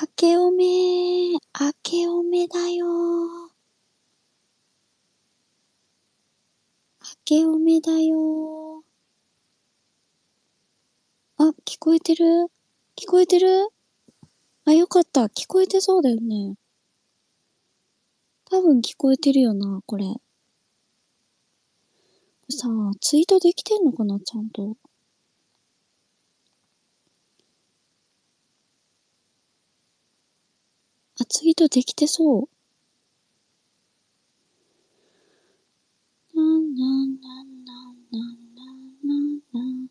明けおめ、明けおめだよ。明けおめだよ。あ、聞こえてる？聞こえてる？あ、よかった。聞こえてそうだよね。多分聞こえてるよな、これ。さあ、ツイートできてんのかな、ちゃんと。あ、ツイートできてそう。なんなんなんなんなんなんなん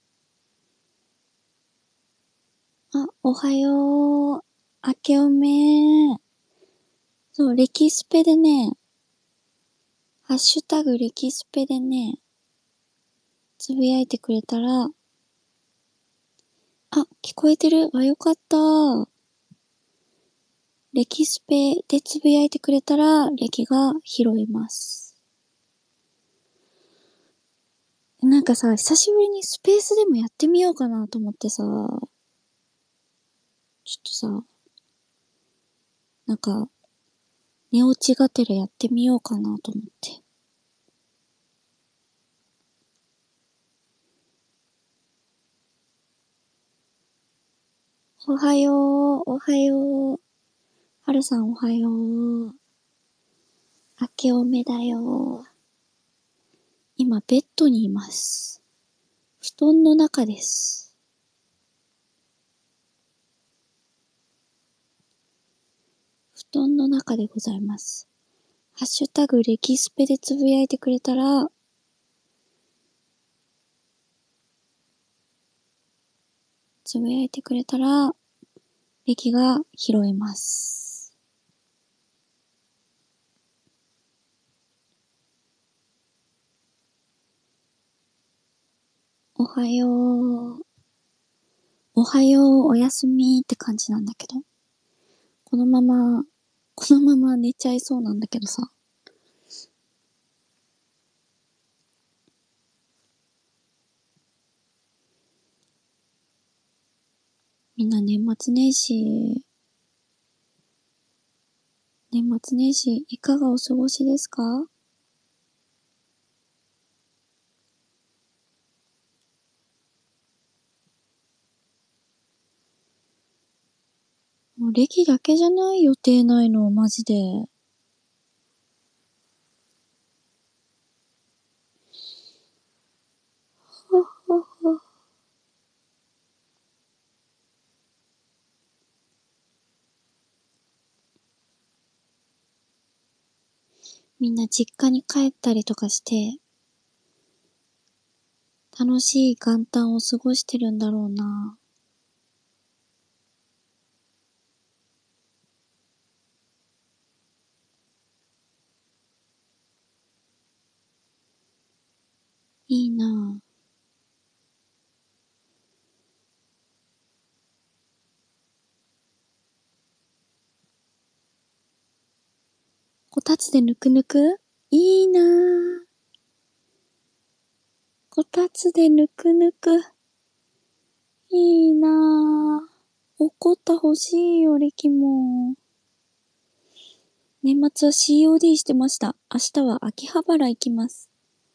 なん。あ、おはよう。明けおめ。そう、レキスペでね、ハッシュタグレキスペでね、つぶやいてくれたら、あ、聞こえてる？あ、よかった。レキスペでつぶやいてくれたら、レキが拾います。なんかさ、久しぶりにスペースでもやってみようかなと思ってさ、ちょっとさ、なんか、寝落ちがてらやってみようかなと思って。おはよう、おはよう。はるさんおはよう。明けおめだよ。今ベッドにいます。布団の中です。布団の中でございます。ハッシュタグレキスペでつぶやいてくれたら、つぶやいてくれたら、レキが拾えます。おはよう。おはよう、おやすみって感じなんだけど。このまま、このまま寝ちゃいそうなんだけどさ。みんな年末年始いかがお過ごしですか？もう歴だけじゃない予定ないの、マジで。ほほほ。みんな実家に帰ったりとかして、楽しい元旦を過ごしてるんだろうな。いいなぁ。こたつでぬくぬく？いいなぁ。こたつでぬくぬく。いいなぁ。怒った欲しいよ、リキも。年末は COD してました。明日は秋葉原行きます。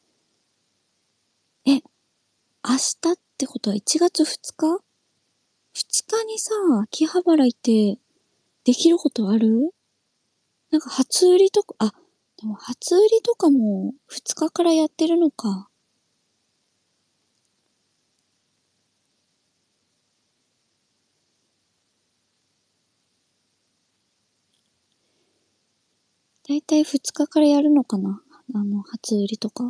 え、明日ってことは1月2日？ 2 日にさ、秋葉原行ってできることある？なんか初売りとか、あ、でも初売りとかも2日からやってるのか。だいたい2日からやるのかな、初売りとか。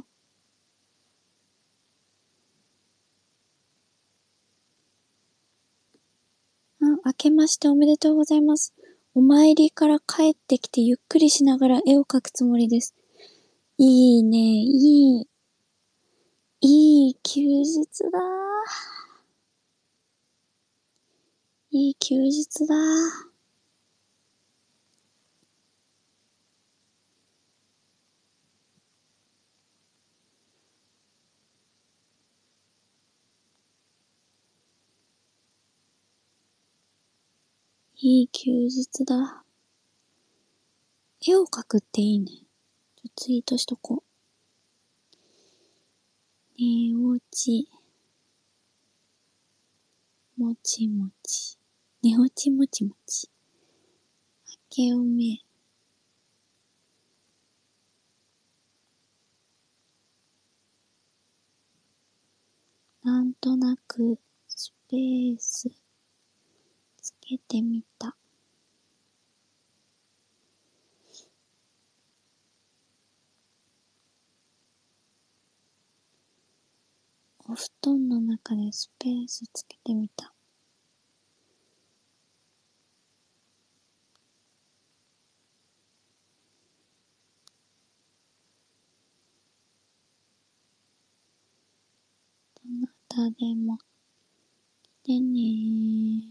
明けましておめでとうございます。お参りから帰ってきてゆっくりしながら絵を描くつもりです。いいね、いい休日だ。いい休日だ。 いい休日だ。絵を描くっていいね。ツイートしとこう。寝落ち。もちもち。寝落ちもちもち。明けおめ。なんとなくスペースつけてみた。お布団の中でスペースつけてみた。どなたでも来てね。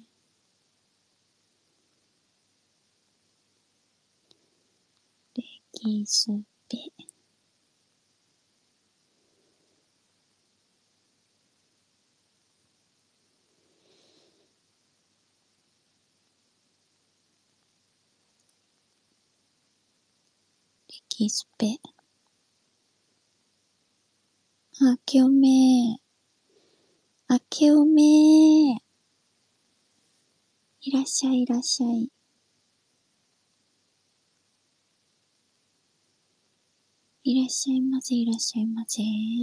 レキスペ。レキスペ。明けおめ。明けおめ。いらっしゃいいらっしゃい。いらっしゃいませいらっしゃいませ。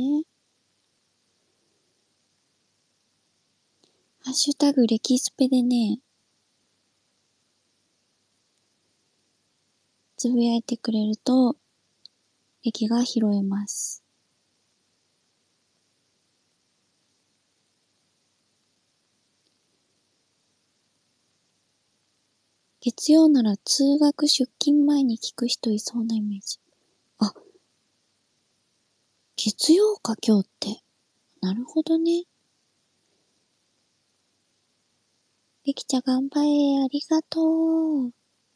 ハッシュタグレキスペでね、つぶやいてくれると、レキが拾えます。月曜なら通学出勤前に聞く人いそうなイメージ。あ、月曜か今日って。なるほどね。レキちゃん頑張れ、ありがとう。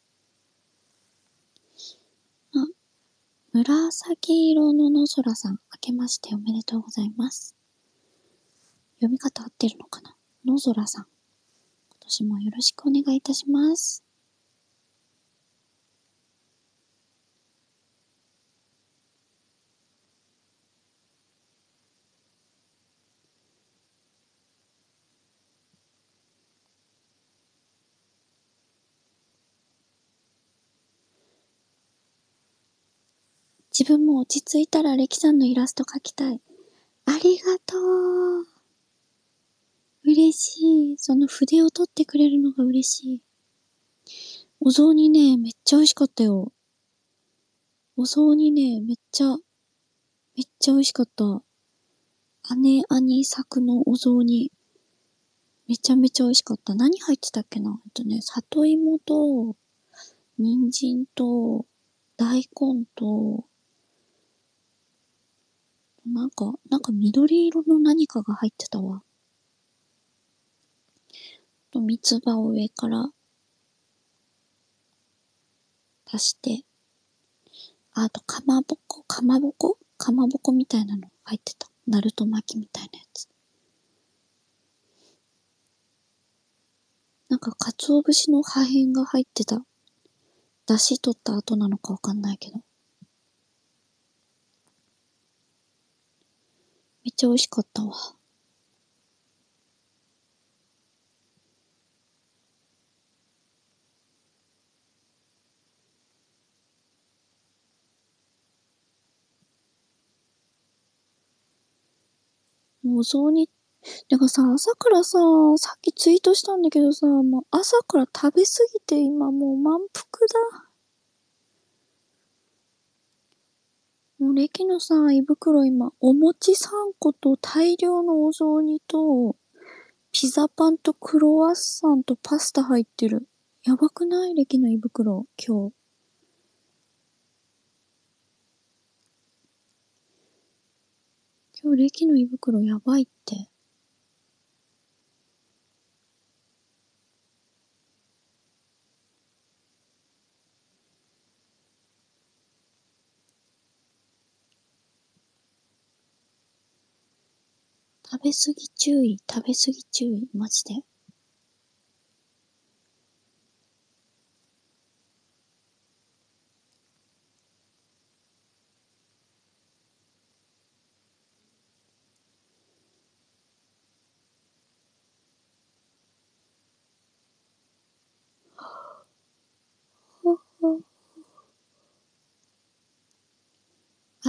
あ、紫色の野空さん、明けましておめでとうございます。読み方合ってるのかな？野空さん。今年もよろしくお願いいたします。自分も落ち着いたらレキさんのイラスト描きたい。ありがとう。嬉しい。その筆を取ってくれるのが嬉しい。お雑煮ね、めっちゃ美味しかったよ。お雑煮ね、めっちゃ美味しかった。姉兄作のお雑煮。めちゃめちゃ美味しかった。何入ってたっけな？里芋と、人参と、大根と、なんか緑色の何かが入ってたわ。と、三つ葉を上から足して、あと、かまぼこみたいなの入ってた。ナルト巻きみたいなやつ。なんか、鰹節の破片が入ってた。出汁取った後なのかわかんないけど。めっちゃ美味しかったわ。もうお雑煮、てかさ、朝からさ、さっきツイートしたんだけどさ、もう朝から食べすぎて今もう満腹だ。もうレキのさ、胃袋今、お餅3個と大量のお雑煮と、ピザパンとクロワッサンとパスタ入ってる。やばくない？レキの胃袋、今日。今日レキの胃袋やばいって。食べ過ぎ注意、マジで。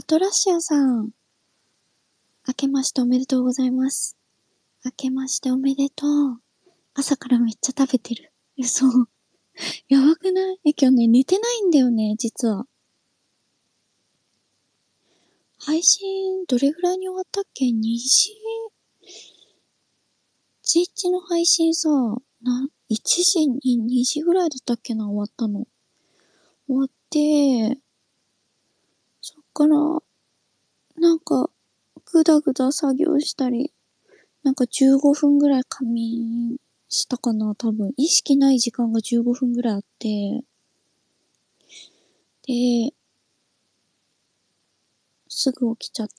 トラッシャーさん。明けましておめでとうございます。明けましておめでとう。朝からめっちゃ食べてる。嘘。やばくない？今日ね、寝てないんだよね、実は。配信、どれぐらいに終わったっけ？ 2 時？ツイッチの配信さ、1時に2時ぐらいだったっけな、終わったの。終わって、そっから、なんか、ぐだぐだ作業したり、なんか15分ぐらい仮眠したかな、多分。意識ない時間が15分ぐらいあって、で、すぐ起きちゃって、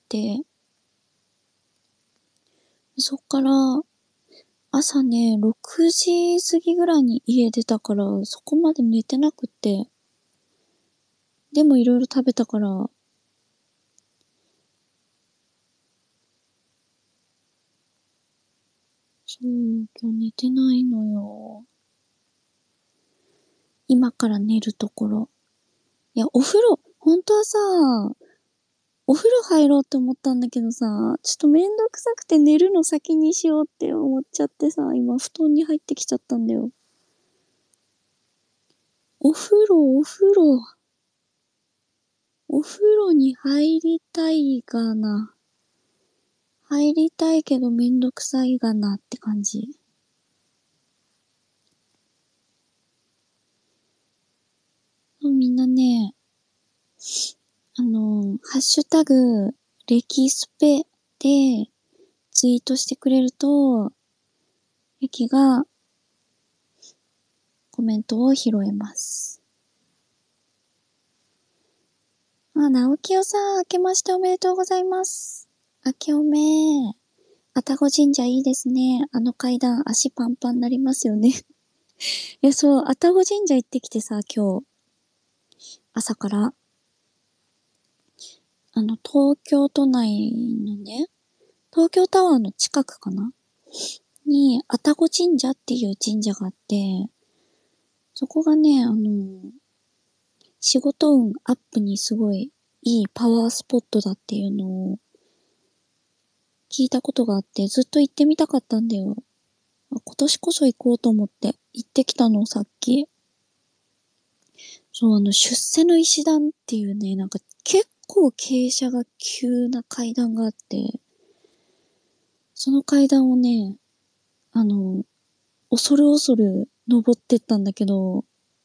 そっから、朝ね、6時過ぎぐらいに家出たから、そこまで寝てなくって、でもいろいろ食べたから、そう、今日寝てないのよ。今から寝るところ。いや、お風呂、本当はさ、お風呂入ろうって思ったんだけどさ、ちょっとめんどくさくて寝るの先にしようって思っちゃってさ、今布団に入ってきちゃったんだよ。お風呂、お風呂に入りたいがな。入りたいけどめんどくさいがなって感じ。みんなね、ハッシュタグ、レキスペでツイートしてくれると、レキがコメントを拾えます。直樹さん、明けましておめでとうございます。明けおめ。愛宕神社いいですね。あの階段、足パンパンになりますよね。いや、そう、愛宕神社行ってきてさ、今日、朝から、東京都内のね、東京タワーの近くかなに、愛宕神社っていう神社があって、そこがね、仕事運アップにすごいいいパワースポットだっていうのを聞いたことがあって、ずっと行ってみたかったんだよ。今年こそ行こうと思って行ってきたの、さっき。そう、出世の石段っていうね、なんか結構傾斜が急な階段があって、その階段をね、あの、恐る恐る登ってったんだけど、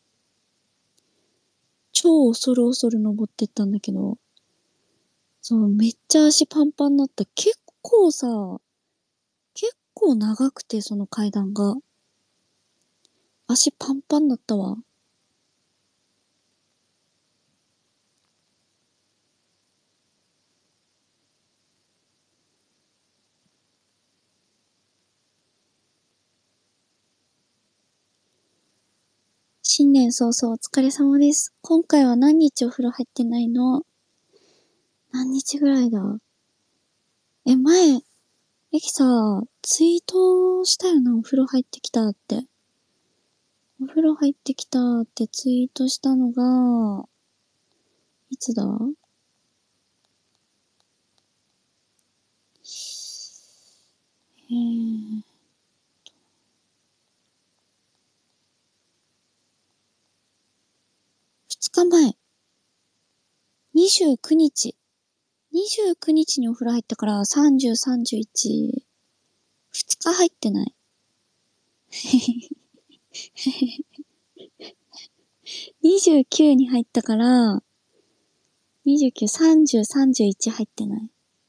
超恐る恐る登ってったんだけど、そう、めっちゃ足パンパンになった。結構長くて、その階段が。足パンパンになったわ。新年早々お疲れ様です。今回は何日お風呂入ってないの？何日ぐらいだ？前、エキさ、ツイートしたよな、お風呂入ってきたって。お風呂入ってきたってツイートしたのが、いつだ？2日前。29日。29日にお風呂入ったから30、31、2日入ってない。29に入ったから、29、30、31入ってない。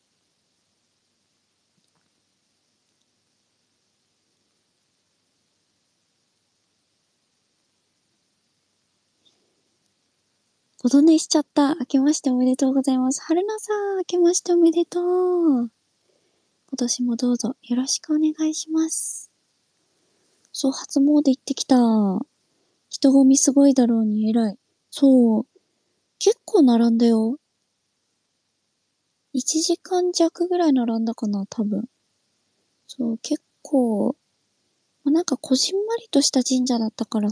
ごど寝しちゃった。明けましておめでとうございます。春菜さん、明けましておめでとう。今年もどうぞよろしくお願いします。そう、初詣行ってきた。人混みすごいだろうに偉い。そう、結構並んだよ。1時間弱ぐらい並んだかな、多分。そう、結構、なんかこじんまりとした神社だったから、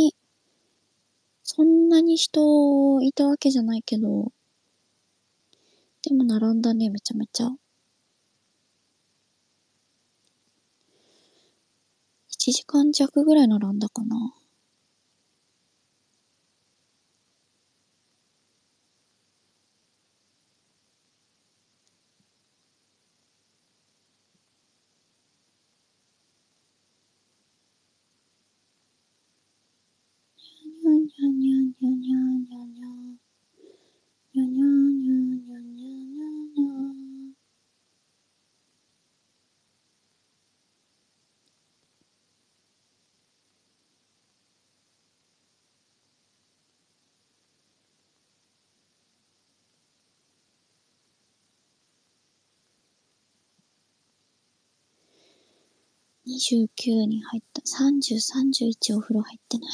そんなに人いたわけじゃないけど、 でも並んだね、めちゃめちゃ。1時間弱ぐらい並んだかな。にゃんにゃんにゃんにゃんにゃんにゃんにゃん。にゃんにゃんにゃんにゃんにゃんにゃんにゃん。29に入った。30、31お風呂入ってない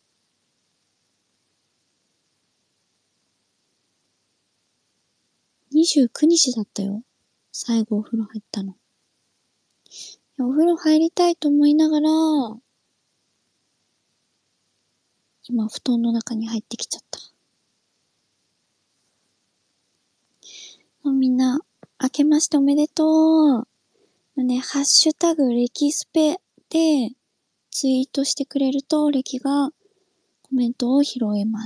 。29日だったよ。最後お風呂入ったの。お風呂入りたいと思いながら、今布団の中に入ってきちゃった。みんな、明けましておめでとう。ね、ハッシュタグレキスペでツイートしてくれるとレキがコメントを拾えます。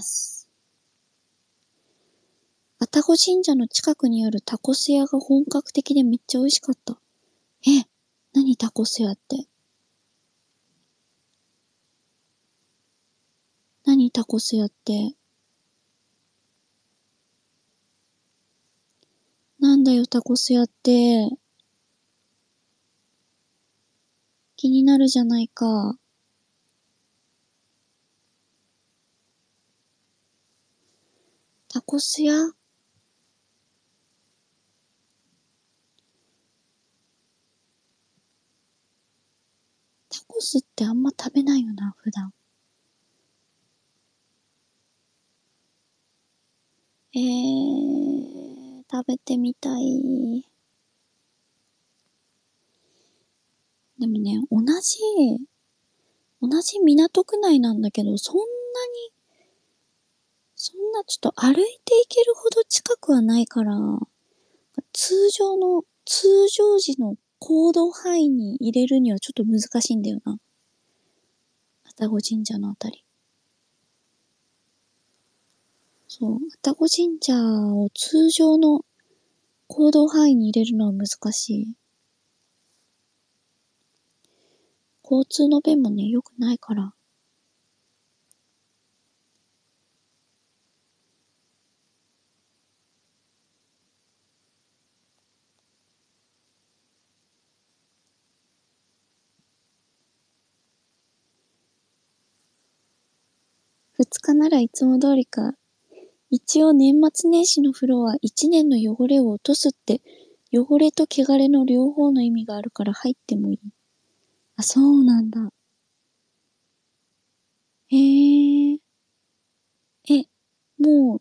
愛宕神社の近くにあるタコス屋が本格的でめっちゃ美味しかった。何タコス屋って。何タコス屋って。なんだよタコス屋って。気になるじゃないか。タコス屋？タコスってあんま食べないよな、普段。食べてみたい。でもね、同じ港区内なんだけど、そんなちょっと歩いて行けるほど近くはないから、通常時の行動範囲に入れるにはちょっと難しいんだよな。愛宕神社のあたり。そう、愛宕神社を通常の行動範囲に入れるのは難しい。交通の便もね、良くないから。2日ならいつも通りか。一応年末年始の風呂は1年の汚れを落とすって、汚れと汚れの両方の意味があるから入ってもいい。あ、そうなんだ。へえ。もう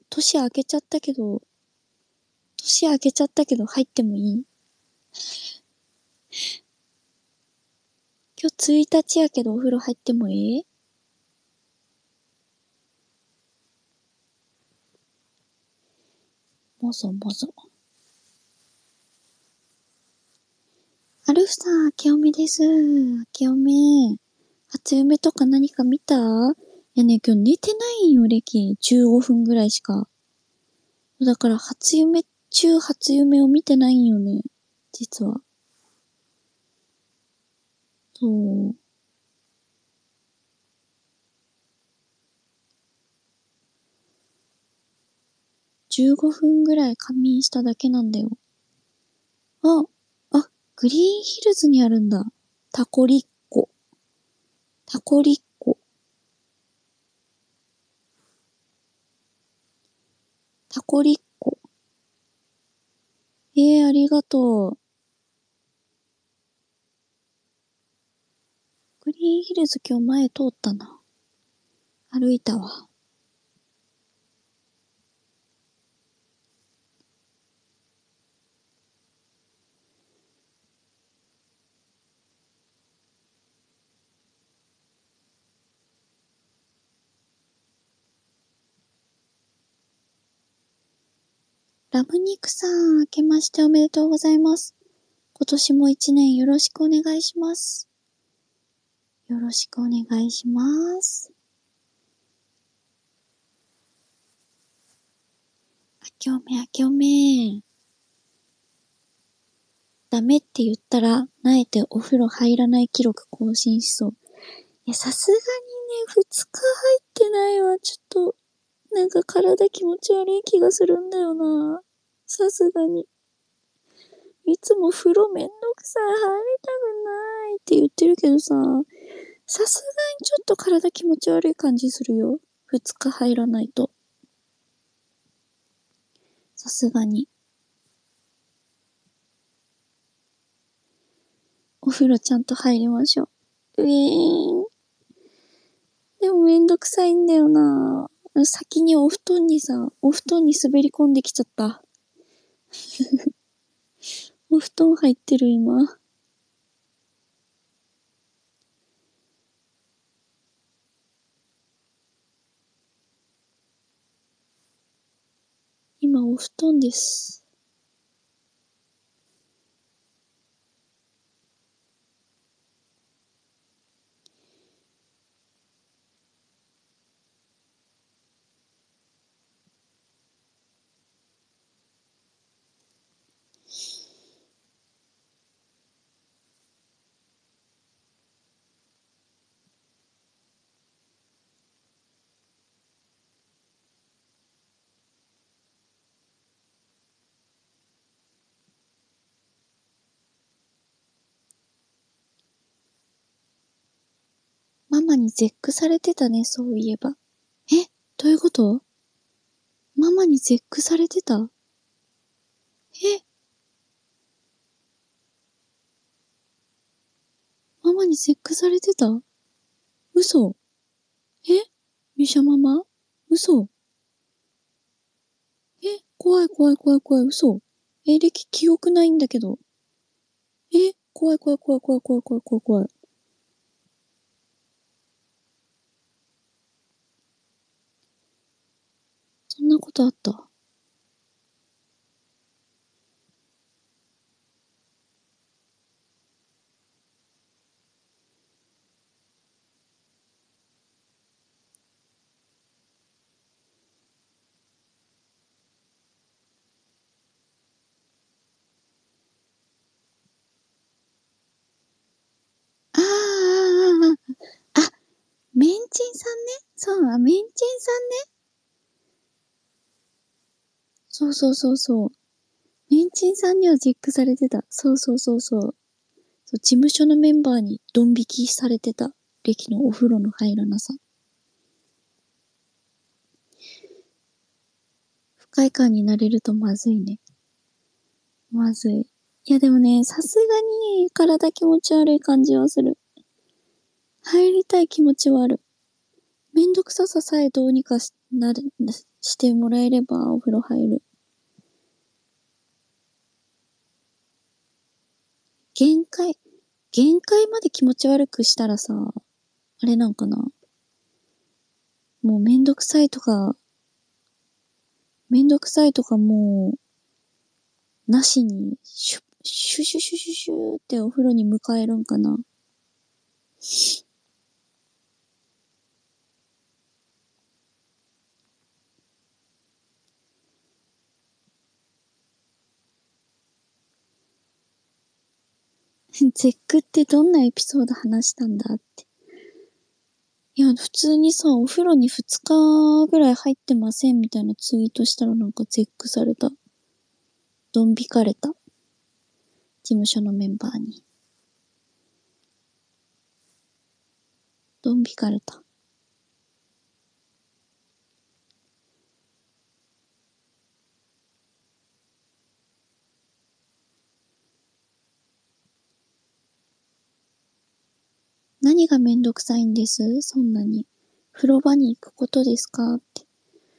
年明けちゃったけど入ってもいい？今日1日やけどお風呂入ってもいい？もぞもぞ。アルフさん、明けおめです。明けおめ。初夢とか何か見た？いやね、今日寝てないんよ、歴。15分ぐらいしか。だから初夢を見てないんよね。実は。そう。15分ぐらい仮眠しただけなんだよ。あ、グリーンヒルズにあるんだ。タコリッコ。タコリッコ。タコリッコ。ありがとう。グリーンヒルズ今日前通ったな。歩いたわ。 ラムニクさん、明けましておめでとうございます。今年も一年よろしくお願いします。よろしくお願いします。明けおめ、明けおめ。ダメって言ったら、なえてお風呂入らない記録更新しそう。いや、さすがにね、2日入ってないわ。ちょっと、なんか体気持ち悪い気がするんだよな。さすがに。いつも風呂めんどくさい、入りたくないって言ってるけどさ、さすがにちょっと体気持ち悪い感じするよ。2日入らないと。さすがに。お風呂ちゃんと入りましょう。でもめんどくさいんだよな。先にお布団に滑り込んできちゃった。お布団入ってる今。今お布団です。ママに絶句されてたね、そういえば。え、どういうこと？ママに絶句されてた？え、ママに絶句されてた？嘘？え、ミシャママ？嘘？え、怖い怖い怖い怖い、嘘。記憶ないんだけど。怖い怖い怖い怖い怖い怖い怖い怖い。そんなことあった？あーあーあーあーあ、メンチンさんね。そう、メンチンさんね。そうそうそうそう。メンチンさんにはチェックされてた。そうそうそうそう。そう、事務所のメンバーにドン引きされてた。歴のお風呂の入らなさ。不快感になれるとまずいね。まずい。いやでもね、さすがに体気持ち悪い感じはする。入りたい気持ちはある。めんどくさささえどうにかしてもらえればお風呂入る。限界、限界まで気持ち悪くしたらさ、あれなんかな。もうめんどくさいとかもう、なしに、シュシュシュシュシュってお風呂に迎えるんかな。絶句ってどんなエピソード話したんだって。いや、普通にさ、お風呂に2日ぐらい入ってませんみたいなツイートしたらなんか絶句された。ドン引かれた。事務所のメンバーに。ドン引かれた。何がめんどくさいんです？そんなに。風呂場に行くことですかって。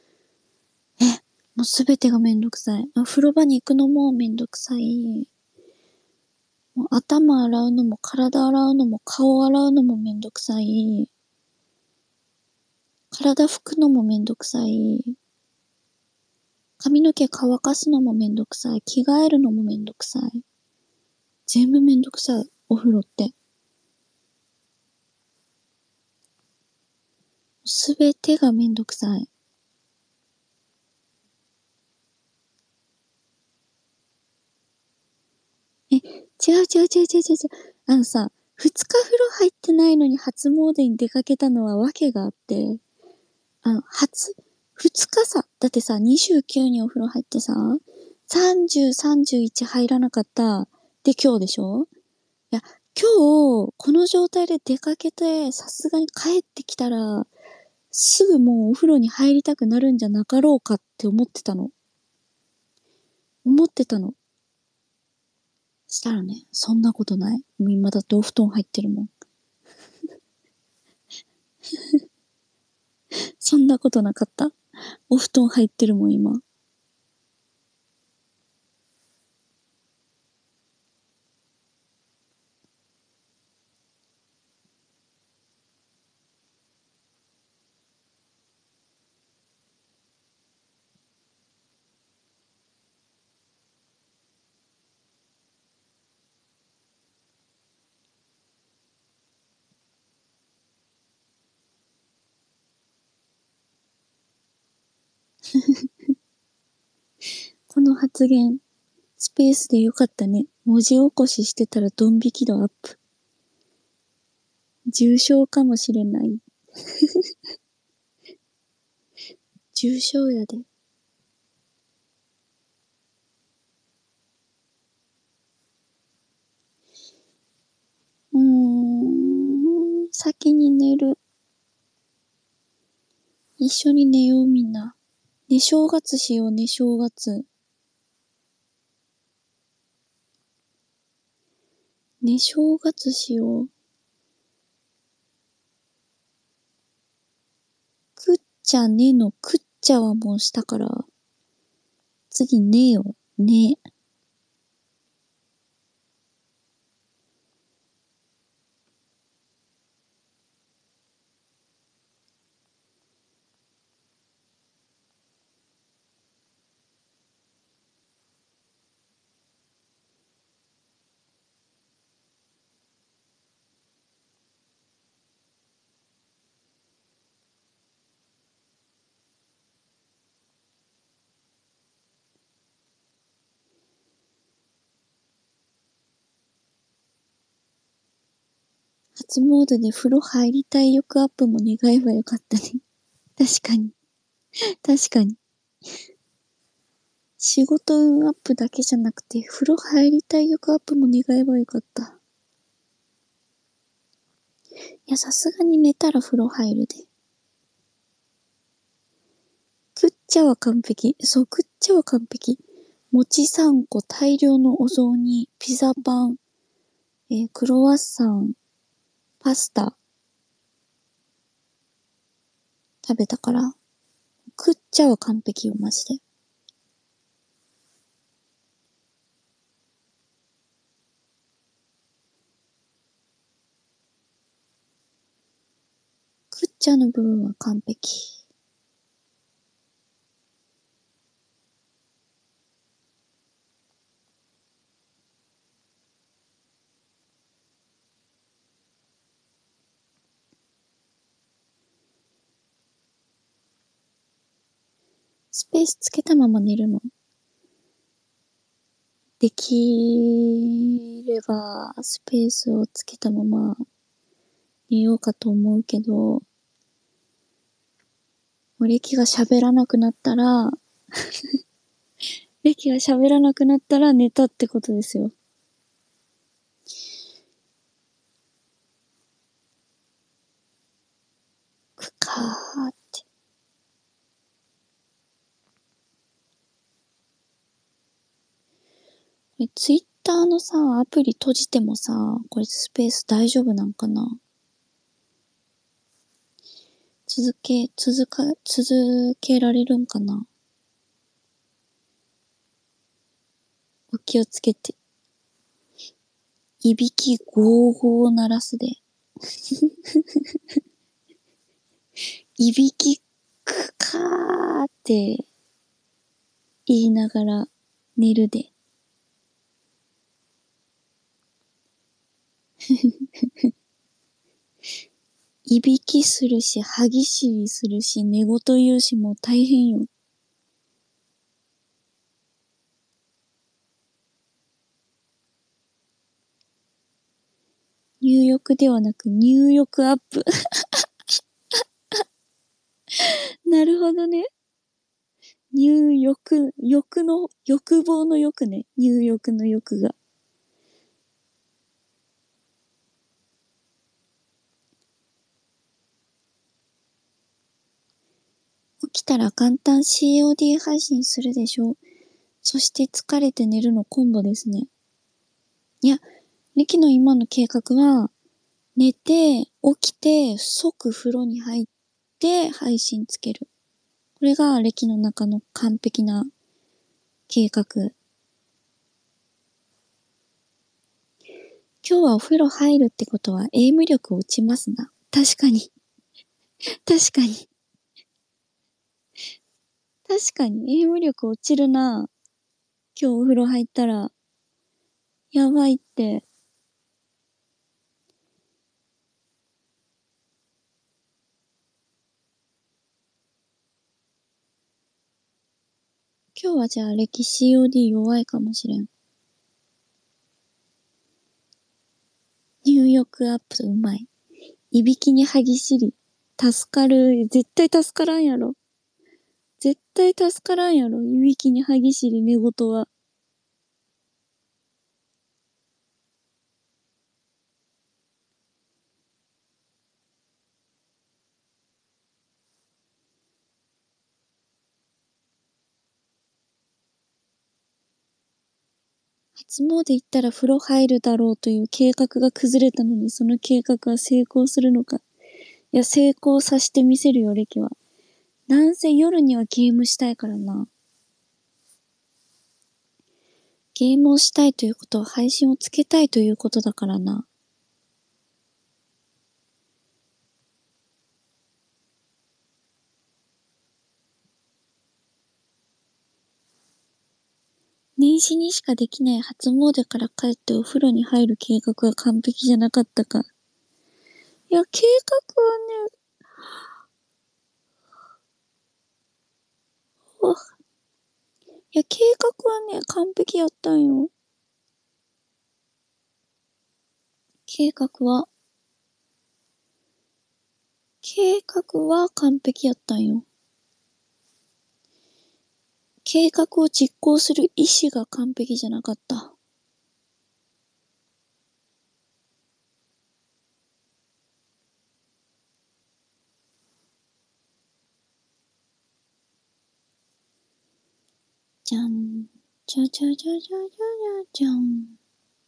もうすべてがめんどくさい。風呂場に行くのもめんどくさい。もう頭洗うのも体洗うのも顔洗うのもめんどくさい。体拭くのもめんどくさい。 髪の毛乾かすのもめんどくさい。着替えるのもめんどくさい。全部めんどくさい。お風呂って。すべてがめんどくさい。違う違う違う違う違う違う。二日風呂入ってないのに初詣に出かけたのは訳があって、二日さ、だってさ、29にお風呂入ってさ、30、31入らなかった。で、今日でしょ？いや、今日、この状態で出かけて、さすがに帰ってきたら、すぐもうお風呂に入りたくなるんじゃなかろうかって思ってたの。したらね、そんなことない。もう今だってお布団入ってるもん。そんなことなかった。お布団入ってるもん、今。この発言、スペースでよかったね。文字起こししてたらドン引き度アップ。重症かもしれない。重症やで。先に寝る。一緒に寝ようみんな。寝正月しよう、寝正月。寝正月しよう。くっちゃねのくっちゃはもうしたから。次寝よ。寝。初詣で風呂入りたい欲アップも願えばよかったね。確かに。確かに。仕事運アップだけじゃなくて、風呂入りたい欲アップも願えばよかった。いや、さすがに寝たら風呂入るで。くっちゃは完璧。そう、くっちゃは完璧。餅3個、大量のお雑煮、ピザパン、クロワッサン、パスタ、食べたから。くっちゃは完璧よ、マジで。くっちゃの部分は完璧。スペースつけたまま寝るの？できれば、スペースをつけたまま寝ようかと思うけど、レキが喋らなくなったら、レキが喋らなくなったら寝たってことですよ。くかーって。ツイッターのさ、アプリ閉じてもさ、これスペース大丈夫なんかな？続けられるんかな？お気をつけて。いびきゴーゴー鳴らすで。いびきくかーって。 言いながら寝るで。いびきするし、歯ぎしりするし、寝言言うし、もう大変よ。入浴ではなく入浴アップ。なるほどね。入浴、欲望の欲ね。入浴の欲が。起きたら簡単 COD 配信するでしょう。そして疲れて寝るのコンボですね。いや、リキの今の計画は、寝て、起きて、即風呂に入って、配信つける。これがレキの中の完璧な計画。今日はお風呂入るってことはエイム力落ちますな。確かに。確かに。確かに、エイム力落ちるな。今日お風呂入ったら。やばいって。今日はじゃあ歴 COD 弱いかもしれん。入浴アップうまい。いびきに歯ぎしり。助かる。絶対助からんやろ。絶対助からんやろ。いびきに歯ぎしり寝言は。初詣行ったら風呂入るだろうという計画が崩れたのに、その計画は成功するのか。いや、成功させてみせるよ、歴は。なんせ夜にはゲームしたいからな。ゲームをしたいということは配信をつけたいということだからな。年始にしかできない初詣から帰ってお風呂に入る計画は完璧じゃなかったか。いや、計画はね、いや、計画はね、完璧やったんよ。計画は、計画は完璧やったんよ。計画を実行する意志が完璧じゃなかった。じゃん。じゃじゃじゃじゃじゃじゃじゃん。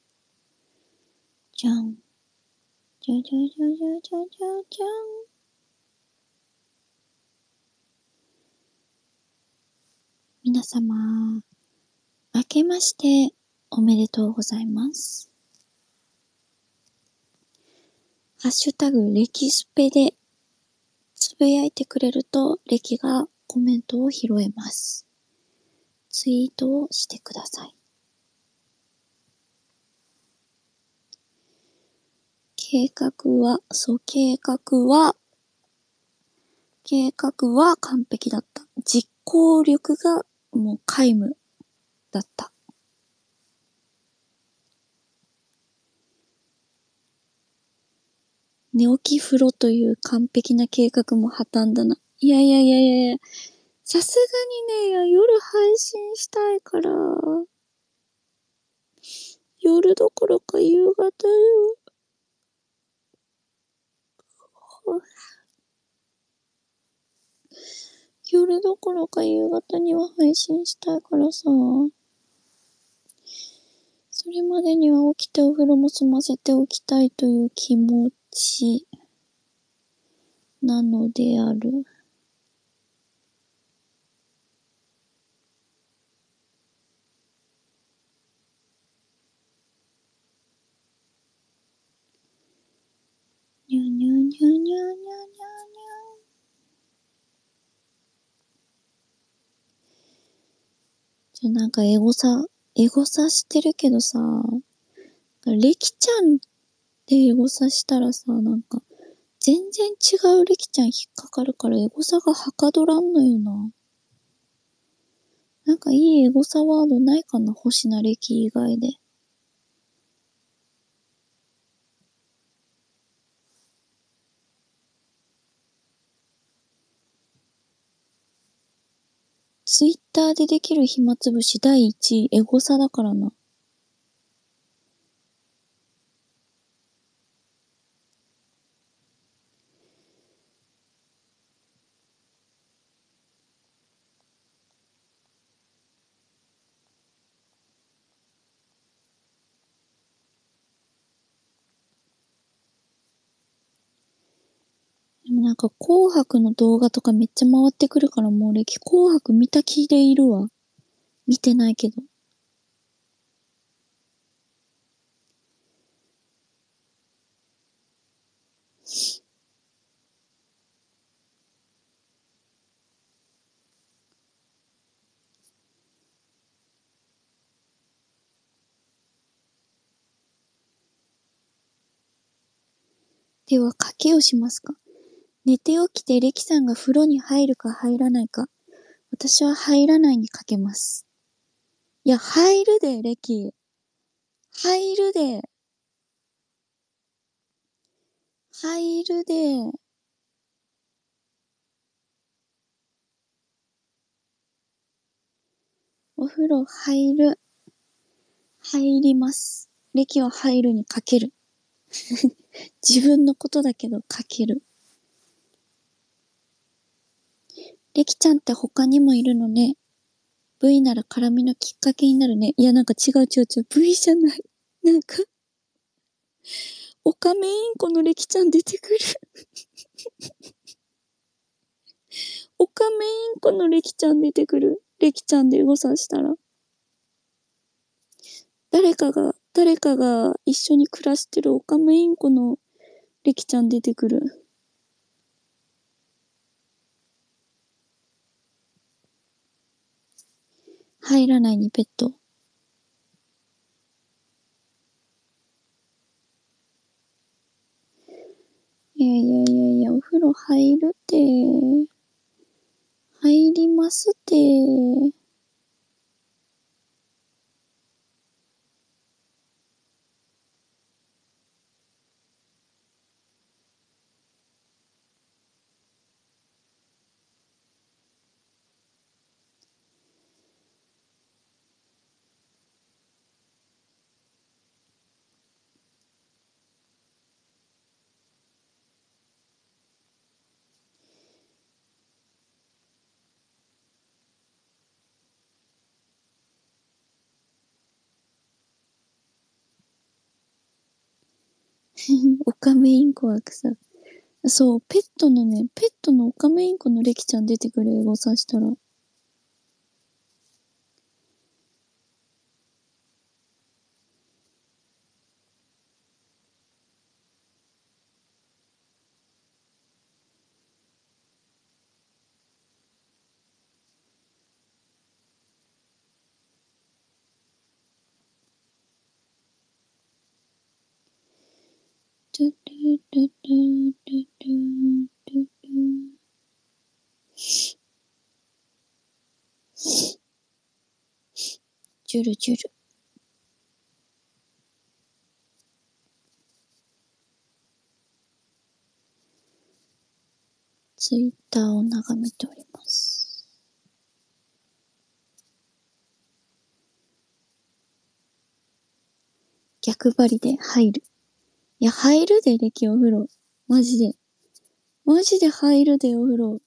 じゃん。じゃじゃじゃじゃじゃじゃじゃん。皆様、明けましておめでとうございます。ハッシュタグレキスペでつぶやいてくれるとレキがコメントを拾えます。ツイートをしてください。計画は完璧だった。実行力がもう皆無だった。寝起き風呂という完璧な計画も破綻だな。いやいやいやいやさすがにね、夜配信したいから。夜どころか夕方よ。夜どころか夕方には配信したいからさ。それまでには起きてお風呂も済ませておきたいという気持ちなのである。にゃにゃにゃにゃにゃにゃにゃ。 なんかエゴサしてるけどさ、レキちゃんでエゴサしたらさ、なんか、全然違うレキちゃん引っかかるからエゴサがはかどらんのよな。なんかいいエゴサワードないかな、星名レキ以外で。ツイッターでできる暇つぶし第1位、エゴサだからな。でもなんか紅白の動画とかめっちゃ回ってくるからもう歴紅白見た気でいるわ。見てないけど。では、賭けをしますか。寝て起きてレキさんが風呂に入るか入らないか。私は入らないにかけます。いや、入るで、レキ。入るで。入るで。お風呂入る。入ります。レキは入るにかける。自分のことだけどかける。レキちゃんって他にもいるのね。V なら絡みのきっかけになるね。いや、なんか違う。V じゃない。なんか、オカメインコのレキちゃん出てくる。オカメインコのレキちゃん出てくる。レキちゃんでエゴサしたら。誰かが一緒に暮らしてるオカメインコのレキちゃん出てくる。入らないにペット。いや、お風呂入るって。入りますって。オカメインコはさ、そう、ペットのオカメインコのレキちゃん出てくるエゴサしたら。トゥルルルルルルル。ジュルジュル。ツイッターを眺めております。逆張りで入る。いや、入るで、レキお風呂。マジで。マジで入るで、お風呂。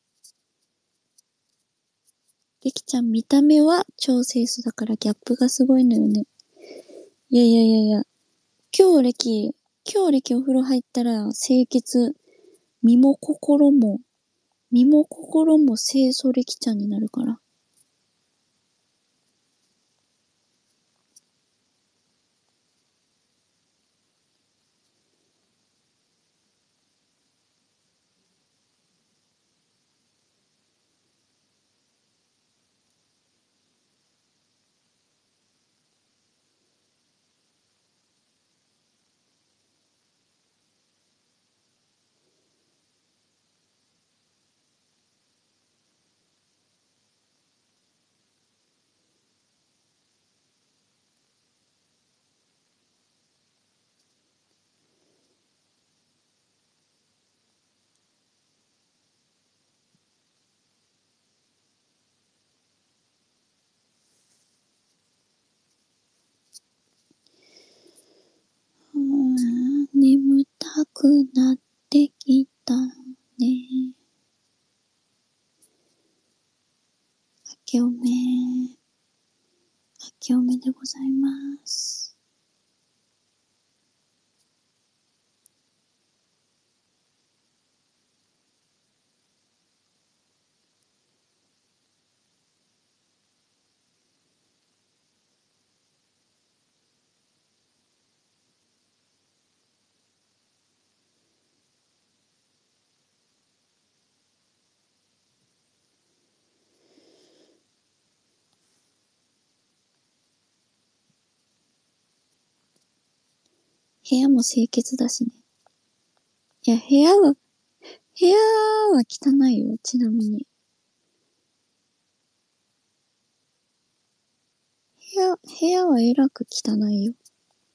レキちゃん見た目は超清楚だからギャップがすごいのよね。いや。今日レキお風呂入ったら清潔、身も心も、清楚レキちゃんになるから。 くなってきたね。明けおめ。明けおめでございます。部屋も清潔だしね。いや、部屋は汚いよ、ちなみに。部屋はえらく汚いよ。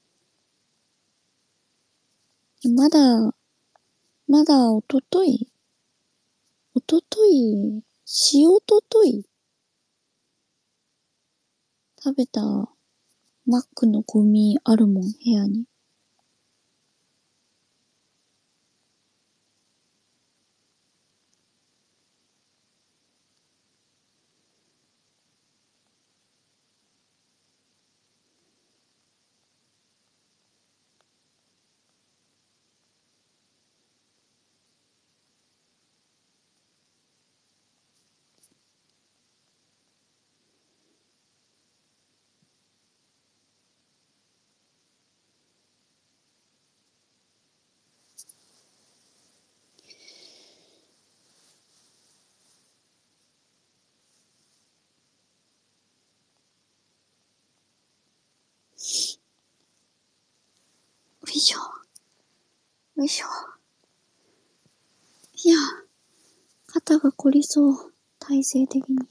まだ、おととい、食べたマックのゴミあるもん、部屋に。よいしょ。よいしょ。いや、肩が凝りそう。体勢的に。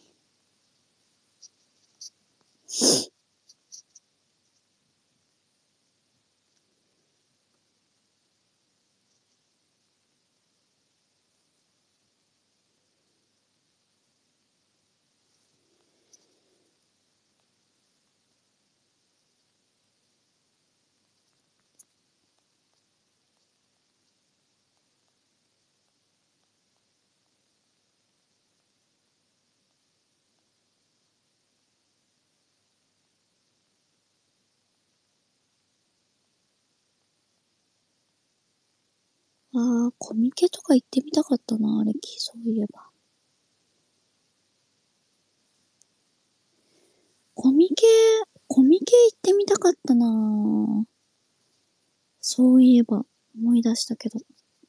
コミケとか行ってみたかったな、そういえば。コミケ行ってみたかったな。そういえば、思い出したけど。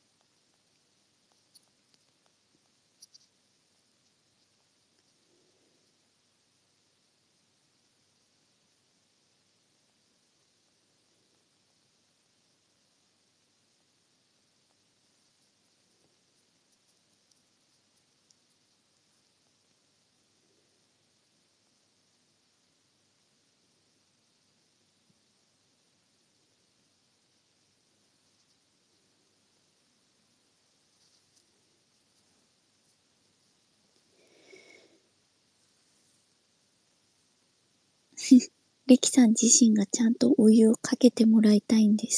レキさん自身がちゃんとお湯をかけてもらいたいんです。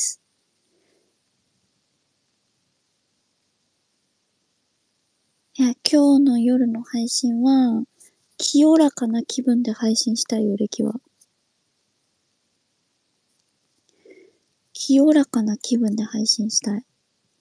いや、今日の夜の配信は、清らかな気分で配信したいよ、レキは。清らかな気分で配信したい。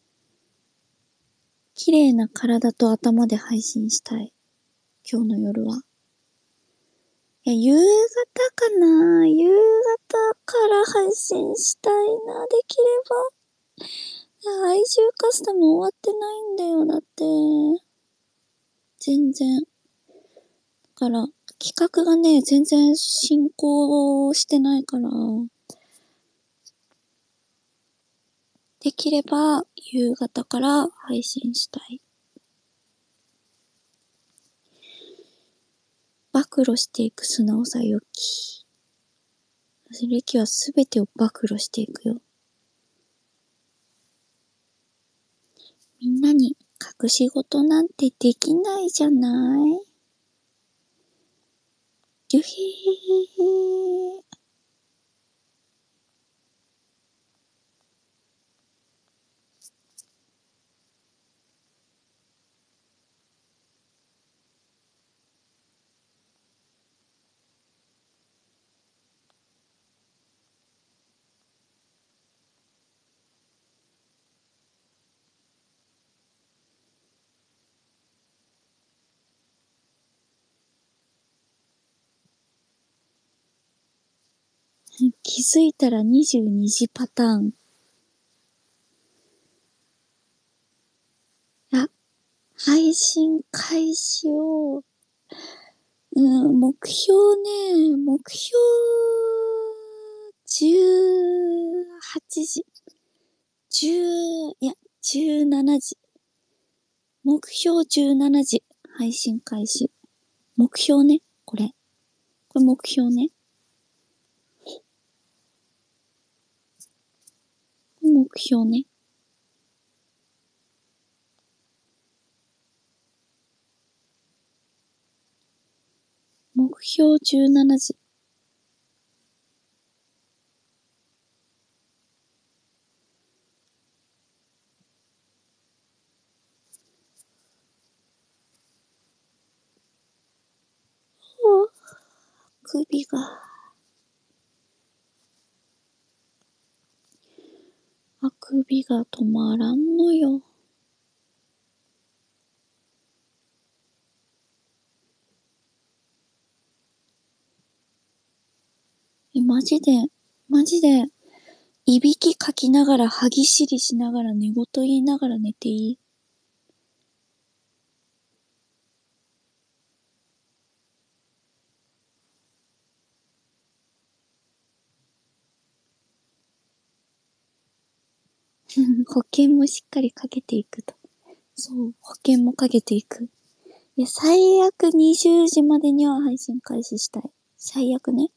綺麗な体と頭で配信したい。今日の夜は。いや、夕方かな。夕方から配信したいな、できれば。愛獣カスタム終わってないんだよ、だって。全然。だから、企画がね、全然進行してないから、できれば夕方から配信したい。暴露していく素直さよき。レキはすべてを暴露していくよ。みんなに隠し事なんてできないじゃない？デュヒー。 気づいたら22時パターン。あ、配信開始を、目標ね、目標、18時。17時。目標17時。配信開始。目標ね、これ。これ目標ね。目標ね。目標17時。お、首が。あくびが止まらんのよ。マジで、いびきかきながら、歯ぎしりしながら、寝言言いながら寝ていい？保険もしっかりかけていくと。そう、保険もかけていく。いや、最悪20時までには配信開始したい。最悪ね。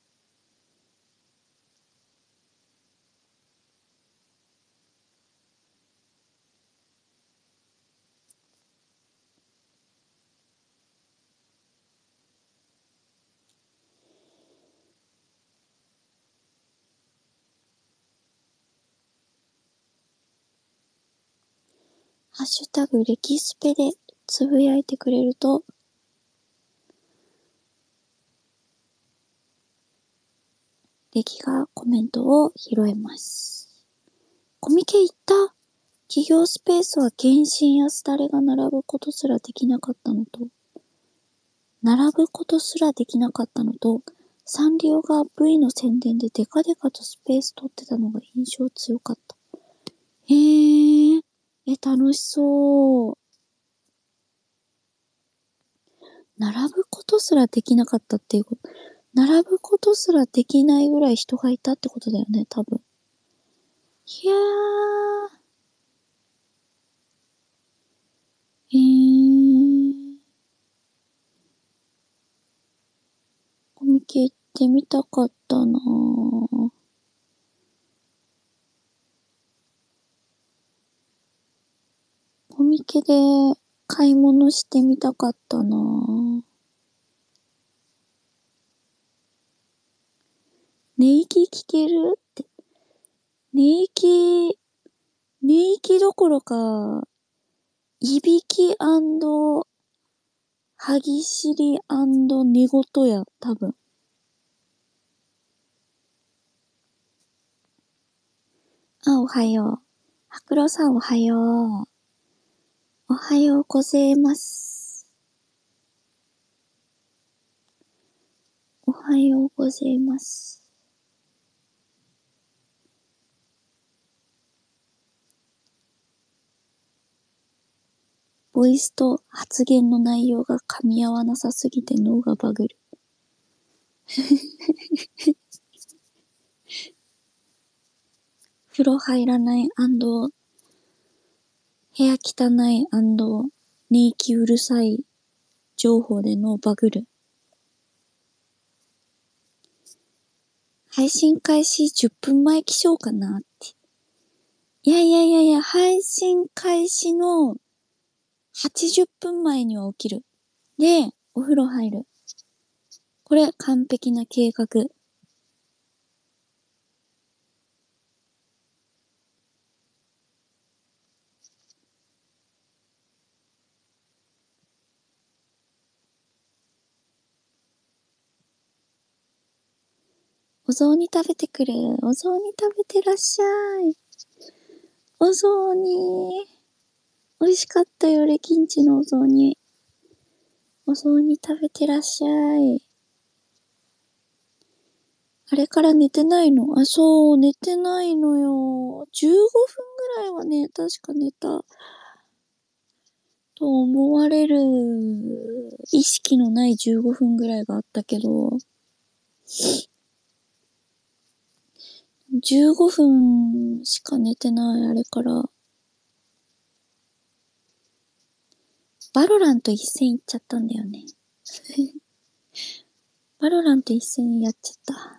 ハッシュタグレキスペでつぶやいてくれると、レキがコメントを拾えます。コミケ行った？企業スペースは原神やスタレが並ぶことすらできなかったのと、サンリオが V の宣伝でデカデカとスペース取ってたのが印象強かった。へー。楽しそう。並ぶことすらできなかったっていうこと。並ぶことすらできないぐらい人がいたってことだよね、多分。いやー。コミケ行ってみたかったなぁ。コミケで買い物してみたかったなぁ。寝息聞けるって。寝息どころか、いびき歯ぎしり寝言や、多分。あ、おはよう。白露さんおはよう。おはようございます。おはようございます。ボイスと発言の内容が噛み合わなさすぎて脳がバグる。風呂入らない部屋汚い寝息うるさい情報で脳バグる。配信開始10分前起床かなって。いや、配信開始の80分前には起きる。で、お風呂入る。これ完璧な計画。お雑煮食べてくる。お雑煮食べてらっしゃい。お雑煮。美味しかったよ、レキンチのお雑煮。お雑煮食べてらっしゃい。 あれから寝てないの？あ、そう、寝てないのよ。15分ぐらいはね、確か寝た。と思われる意識のない15分ぐらいがあったけど、15分しか寝てない、あれから。バロラント一戦行っちゃったんだよね。バロラント一戦やっちゃった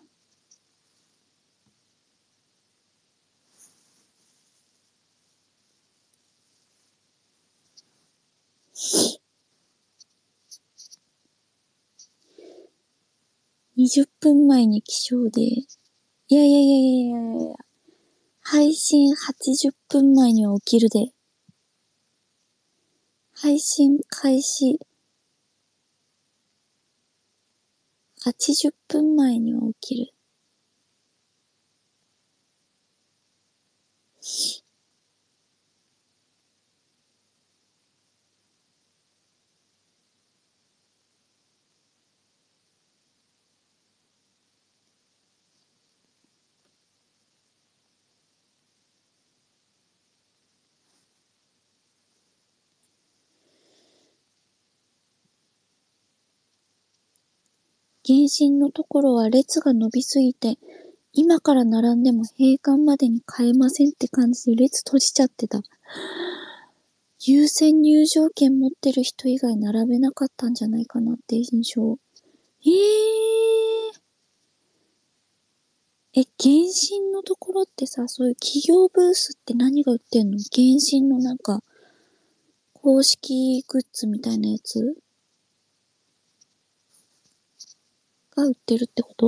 。20分前に起床で、いやいやいやいやいやいや、配信80分前には起きるで。配信開始80分前には起きる。原神のところは列が伸びすぎて、今から並んでも閉館までに買えませんって感じで列閉じちゃってた。優先入場券持ってる人以外並べなかったんじゃないかなって印象。原神のところってさ、そういう企業ブースって何が売ってんの？原神のなんか、公式グッズみたいなやつが売ってるってこと？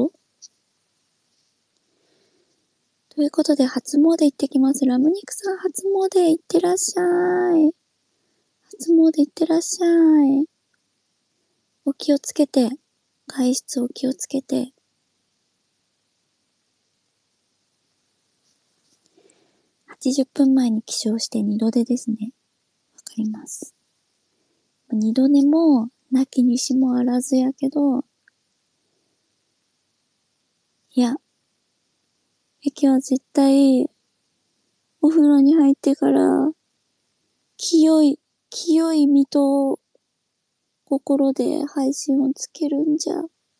ということで、初詣行ってきます。ラムニクさん、初詣行ってらっしゃい。初詣行ってらっしゃい。お気をつけて。外出お気をつけて。80分前に起床して二度寝ですね。わかります。二度寝も、なきにしもあらずやけど、いや、今日は絶対、お風呂に入ってから、清い身と心で配信をつけるんじゃ。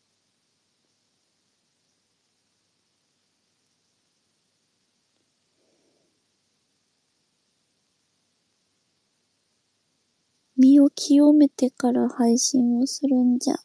身を清めてから配信をするんじゃ。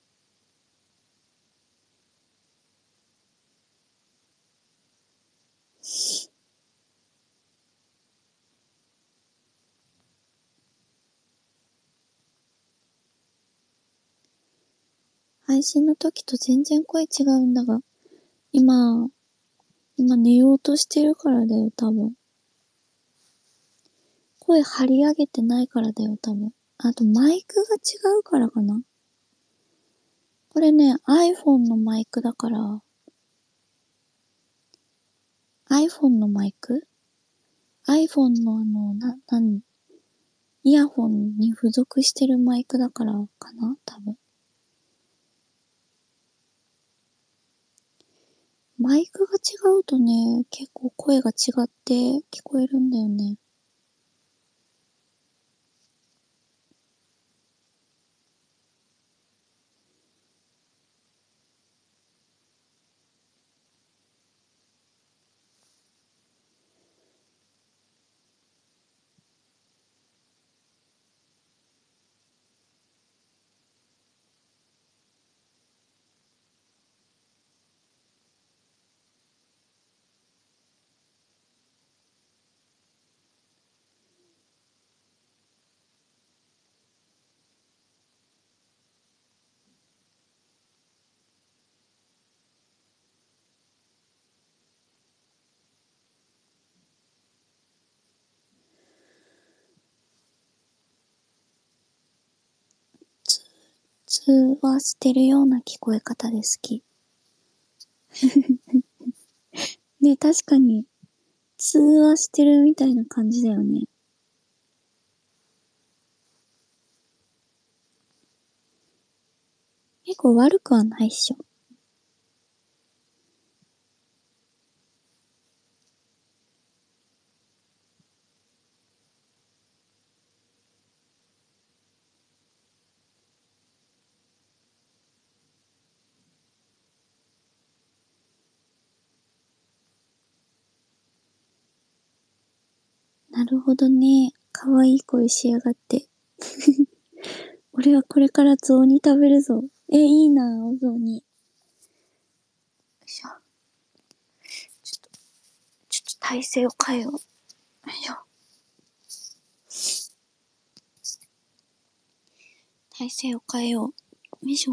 配信の時と全然声違うんだが、今寝ようとしてるからだよ、多分。声張り上げてないからだよ、多分。あとマイクが違うからかな。これね、iPhone のマイクだから、iPhone のマイク ?iPhone のイヤホンに付属してるマイクだからかな多分。マイクが違うとね、結構声が違って聞こえるんだよね。通話してるような聞こえ方で好き。ね、確かに、通話してるみたいな感じだよね。結構悪くはないっしょ。 なるほどね。かわいい声しやがって。俺はこれから雑煮食べるぞ。いいなお雑煮。よいしょ。ちょっと体勢を変えよう。よいしょ。体勢を変えよう。よいしょ。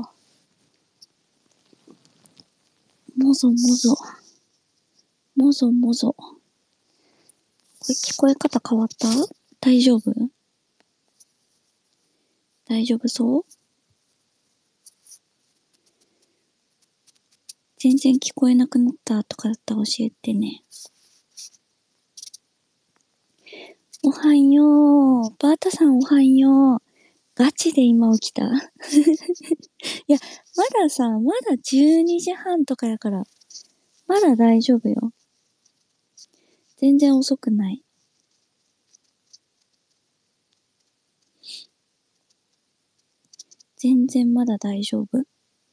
もぞもぞ。もぞもぞ。これ聞こえ方変わった？大丈夫？大丈夫そう？全然聞こえなくなったとかだったら教えてね。おはよう。バータさんおはよう。ガチで今起きた？いや、まだ12時半とかやから、まだ大丈夫よ。全然遅くない。全然まだ大丈夫。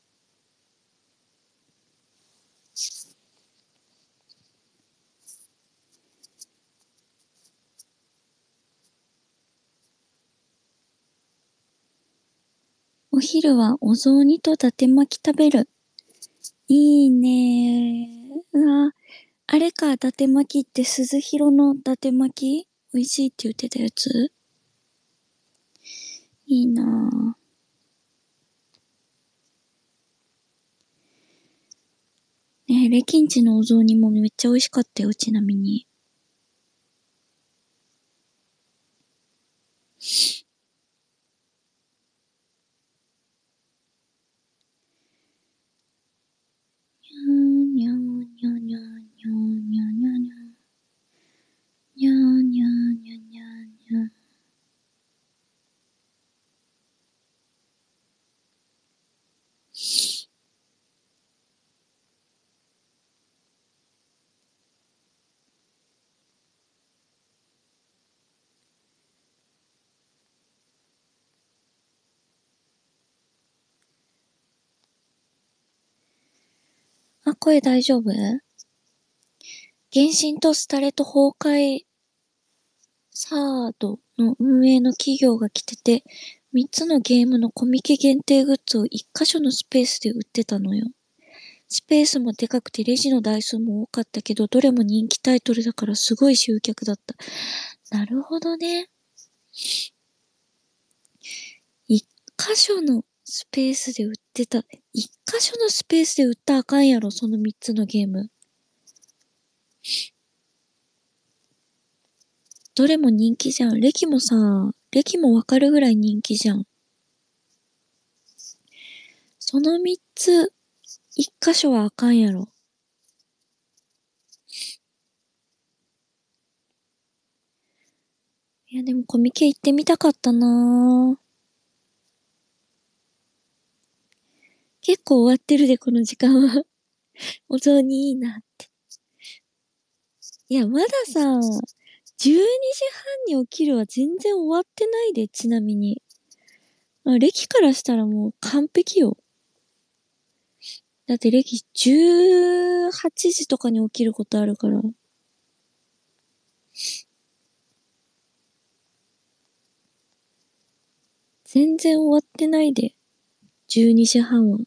お昼はお雑煮と伊達巻き食べる。いいねー。うわ、あれか、伊達巻きって鈴廣の伊達巻き美味しいって言ってたやつ？いいなぁ。ねえ、レキンチのお雑煮もめっちゃ美味しかったよ、ちなみに。にゃーにゃーにゃーにゃーにゃーにゃーにゃーにゃー。にゃーにゃーにゃーにゃーにゃー。あ、声大丈夫？原神とスタレと崩壊サードの運営の企業が来てて、3つのゲームのコミケ限定グッズを1箇所のスペースで売ってたのよ。スペースもでかくてレジの台数も多かったけど、どれも人気タイトルだからすごい集客だった。なるほどね。1箇所のスペースで売ってた。1箇所のスペースで売ったらあかんやろ、その3つのゲーム。どれも人気じゃん。歴もわかるぐらい人気じゃん。その3つ、1箇所はあかんやろ。いやでもコミケ行ってみたかったなぁ。結構終わってるで、この時間は。お雑煮いいなって。いや、まださ、12時半に起きるは全然終わってないで、ちなみに。歴からしたらもう完璧よ。だって歴18時とかに起きることあるから。全然終わってないで。12時半は。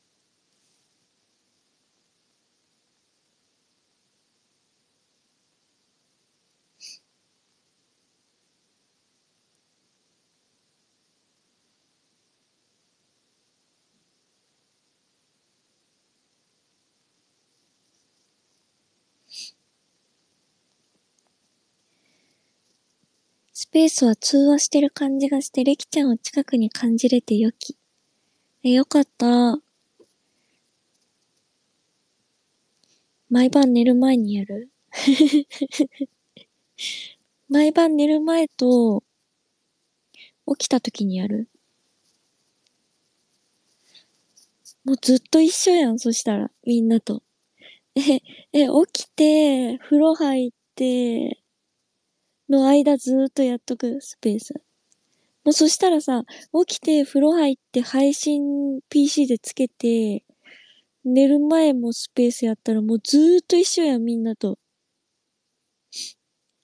スペースは通話してる感じがして、レキちゃんを近くに感じれてよき。よかった。毎晩寝る前にやる？毎晩寝る前と、起きた時にやる？もうずっと一緒やん、そしたら、みんなと。え、起きて、風呂入って、の間ずーっとやっとく、スペース。もうそしたらさ、起きて、風呂入って、配信 PC でつけて、寝る前もスペースやったらもうずーっと一緒やん、みんなと。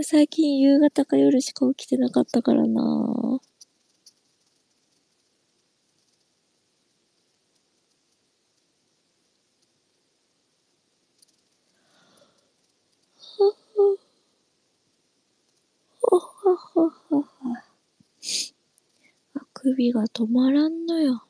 最近夕方か夜しか起きてなかったからな。ほはははは。あくびが止まらんのよ。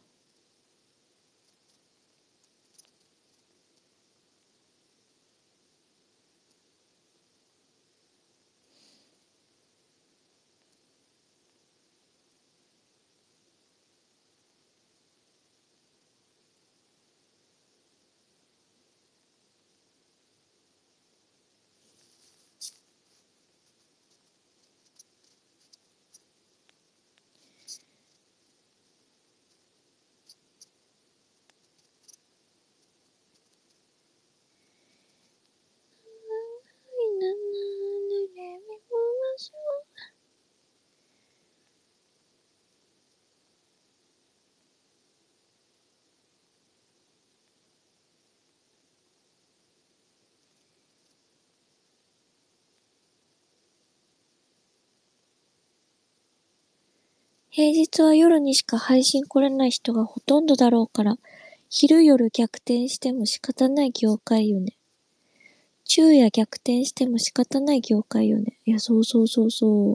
平日は夜にしか配信来れない人がほとんどだろうから、昼夜逆転しても仕方ない業界よね。昼夜逆転しても仕方ない業界よね。いや、そうそうそうそう。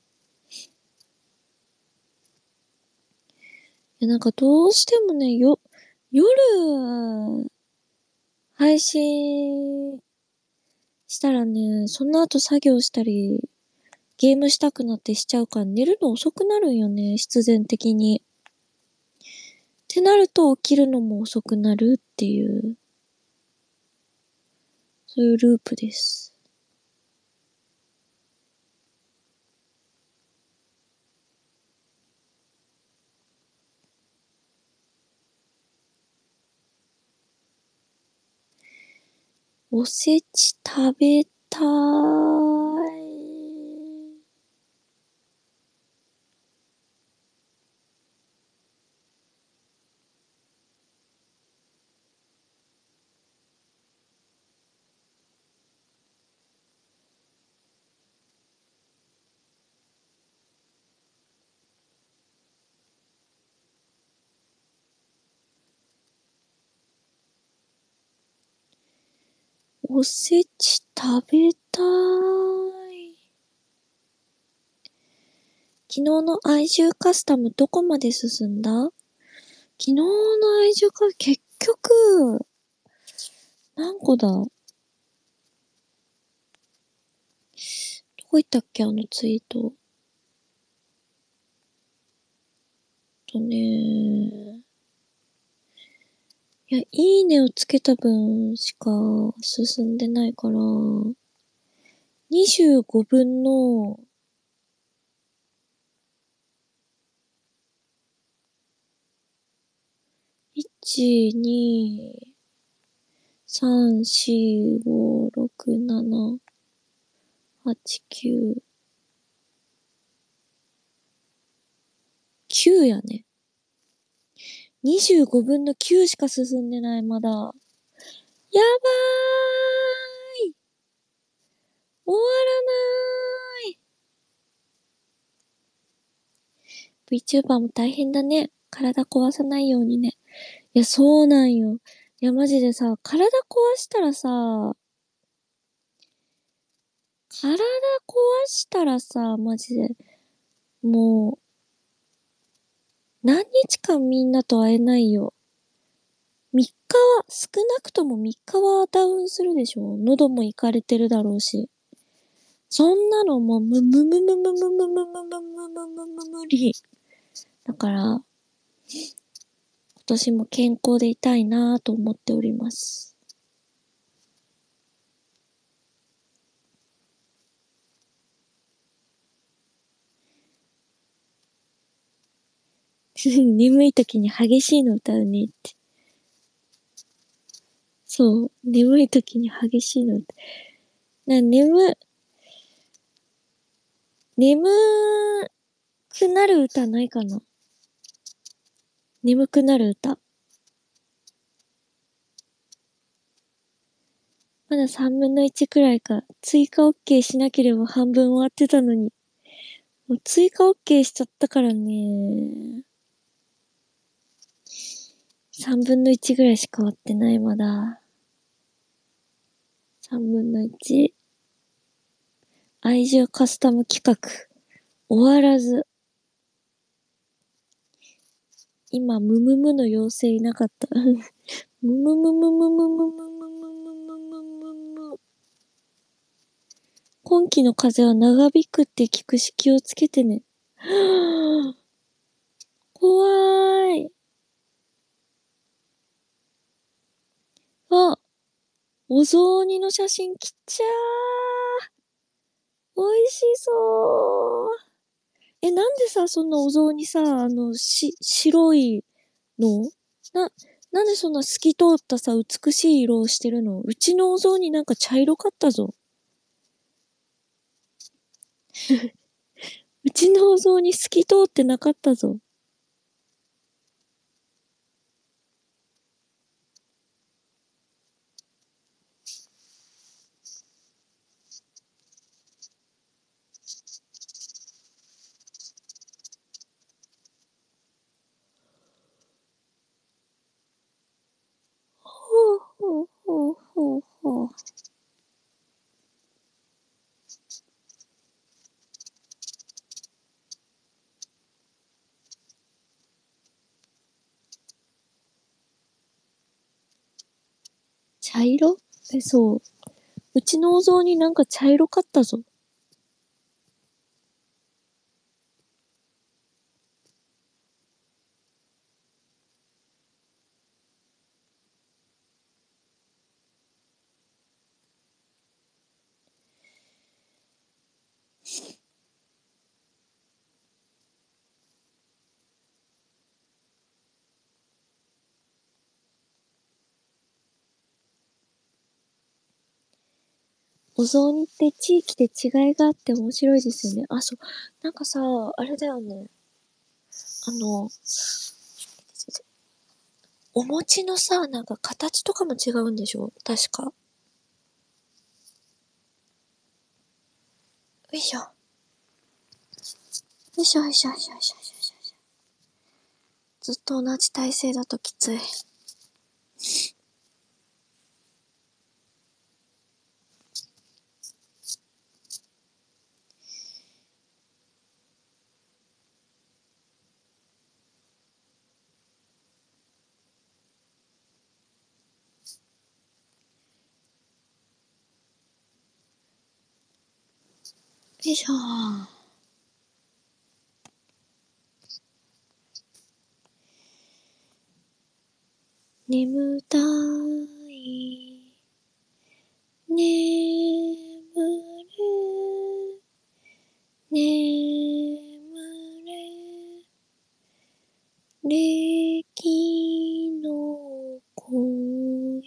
いや、なんかどうしてもね、夜、配信したらね、その後作業したり、ゲームしたくなってしちゃうから寝るの遅くなるんよね、必然的に。ってなると起きるのも遅くなるっていう、そういうループです。おせち食べたい。おせち食べたい。昨日の愛獣カスタムどこまで進んだ？昨日の愛獣カスタム結局、何個だ？どこ行ったっけあのツイート。いや、いいねをつけた分しか進んでないから、25分の1、2、3、4、5、6、7、8、9、9やね。25分の9しか進んでない、まだ。やばーい。終わらない。VTuber も大変だね。体壊さないようにね。いや、そうなんよ。いや、マジでさ、体壊したらさ、マジで、も何日間みんなと会えないよ。3日は、少なくとも3日はダウンするでしょ。喉もいかれてるだろうし。そんなのもう、無理。だから、今年も健康でいたいなぁと思っております。眠い時に激しいの歌うねって。そう、眠い時に激しいの歌眠くなる歌ないかな？眠くなる歌。 まだ3分の1くらいか。追加 OK しなければ半分終わってたのに。もう追加 OK しちゃったからね。3分の1ぐらいしか終わってない、まだ。3分の1。愛情カスタム企画。終わらず。今、ムムムの妖精いなかった。ムムムムムムムムムムムムムム。今季の風は長引くって聞くし気をつけてね。怖ーい。あ、お雑煮の写真きっちゃー。美味しそう。なんでさ、そんなお雑煮さ、白いのな、なんでそんな透き通ったさ、美しい色をしてるの？うちのお雑煮なんか茶色かったぞ。うちのお雑煮透き通ってなかったぞ。ほうほうほうほうほう。茶色？そう。うちのお雑煮なんか茶色かったぞ。お雑煮って地域で違いがあって面白いですよね。あ、そう。なんかさ、あれだよね。あの、お餅のさ、なんか形とかも違うんでしょ？確か。よいしょ。よいしょよいしょよいしょよいしょよいしょ。ずっと同じ体勢だときつい。よいしょー。眠たい。眠れ。眠れ。歴の声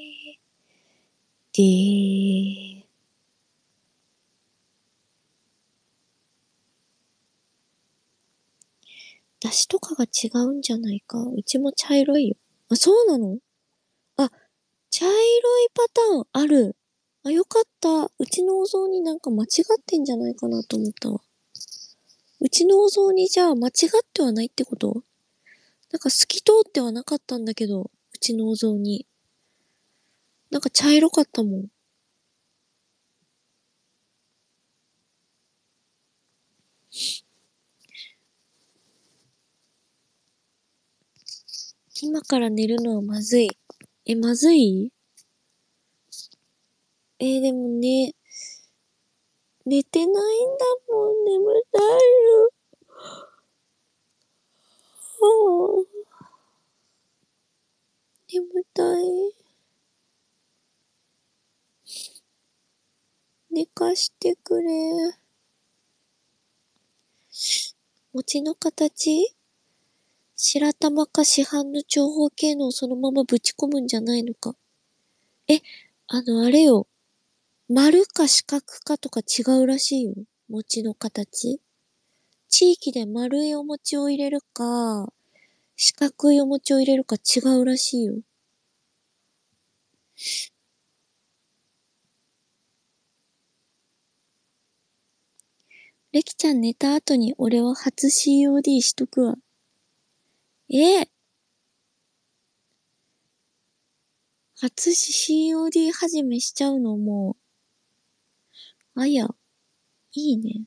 で。出汁とかが違うんじゃないか。うちも茶色いよ。あ、そうなの？あ、茶色いパターンある。あ、よかった。うちのお雑煮なんか間違ってんじゃないかなと思ったわ。うちのお雑煮じゃあ間違ってはないってこと？なんか透き通ってはなかったんだけど、うちのお雑煮。なんか茶色かったもん。今から寝るのはまずい。まずい？でもね、寝てないんだもん。眠たいよ。はあ、眠たい。寝かしてくれ。餅の形？白玉か市販の長方形のをそのままぶち込むんじゃないのか。え、あれよ。丸か四角かとか違うらしいよ。餅の形。地域で丸いお餅を入れるか、四角いお餅を入れるか違うらしいよ。 レキちゃん寝た後に俺は初 COD しとくわ。初 COD 始めしちゃうのもう。あや、いいね。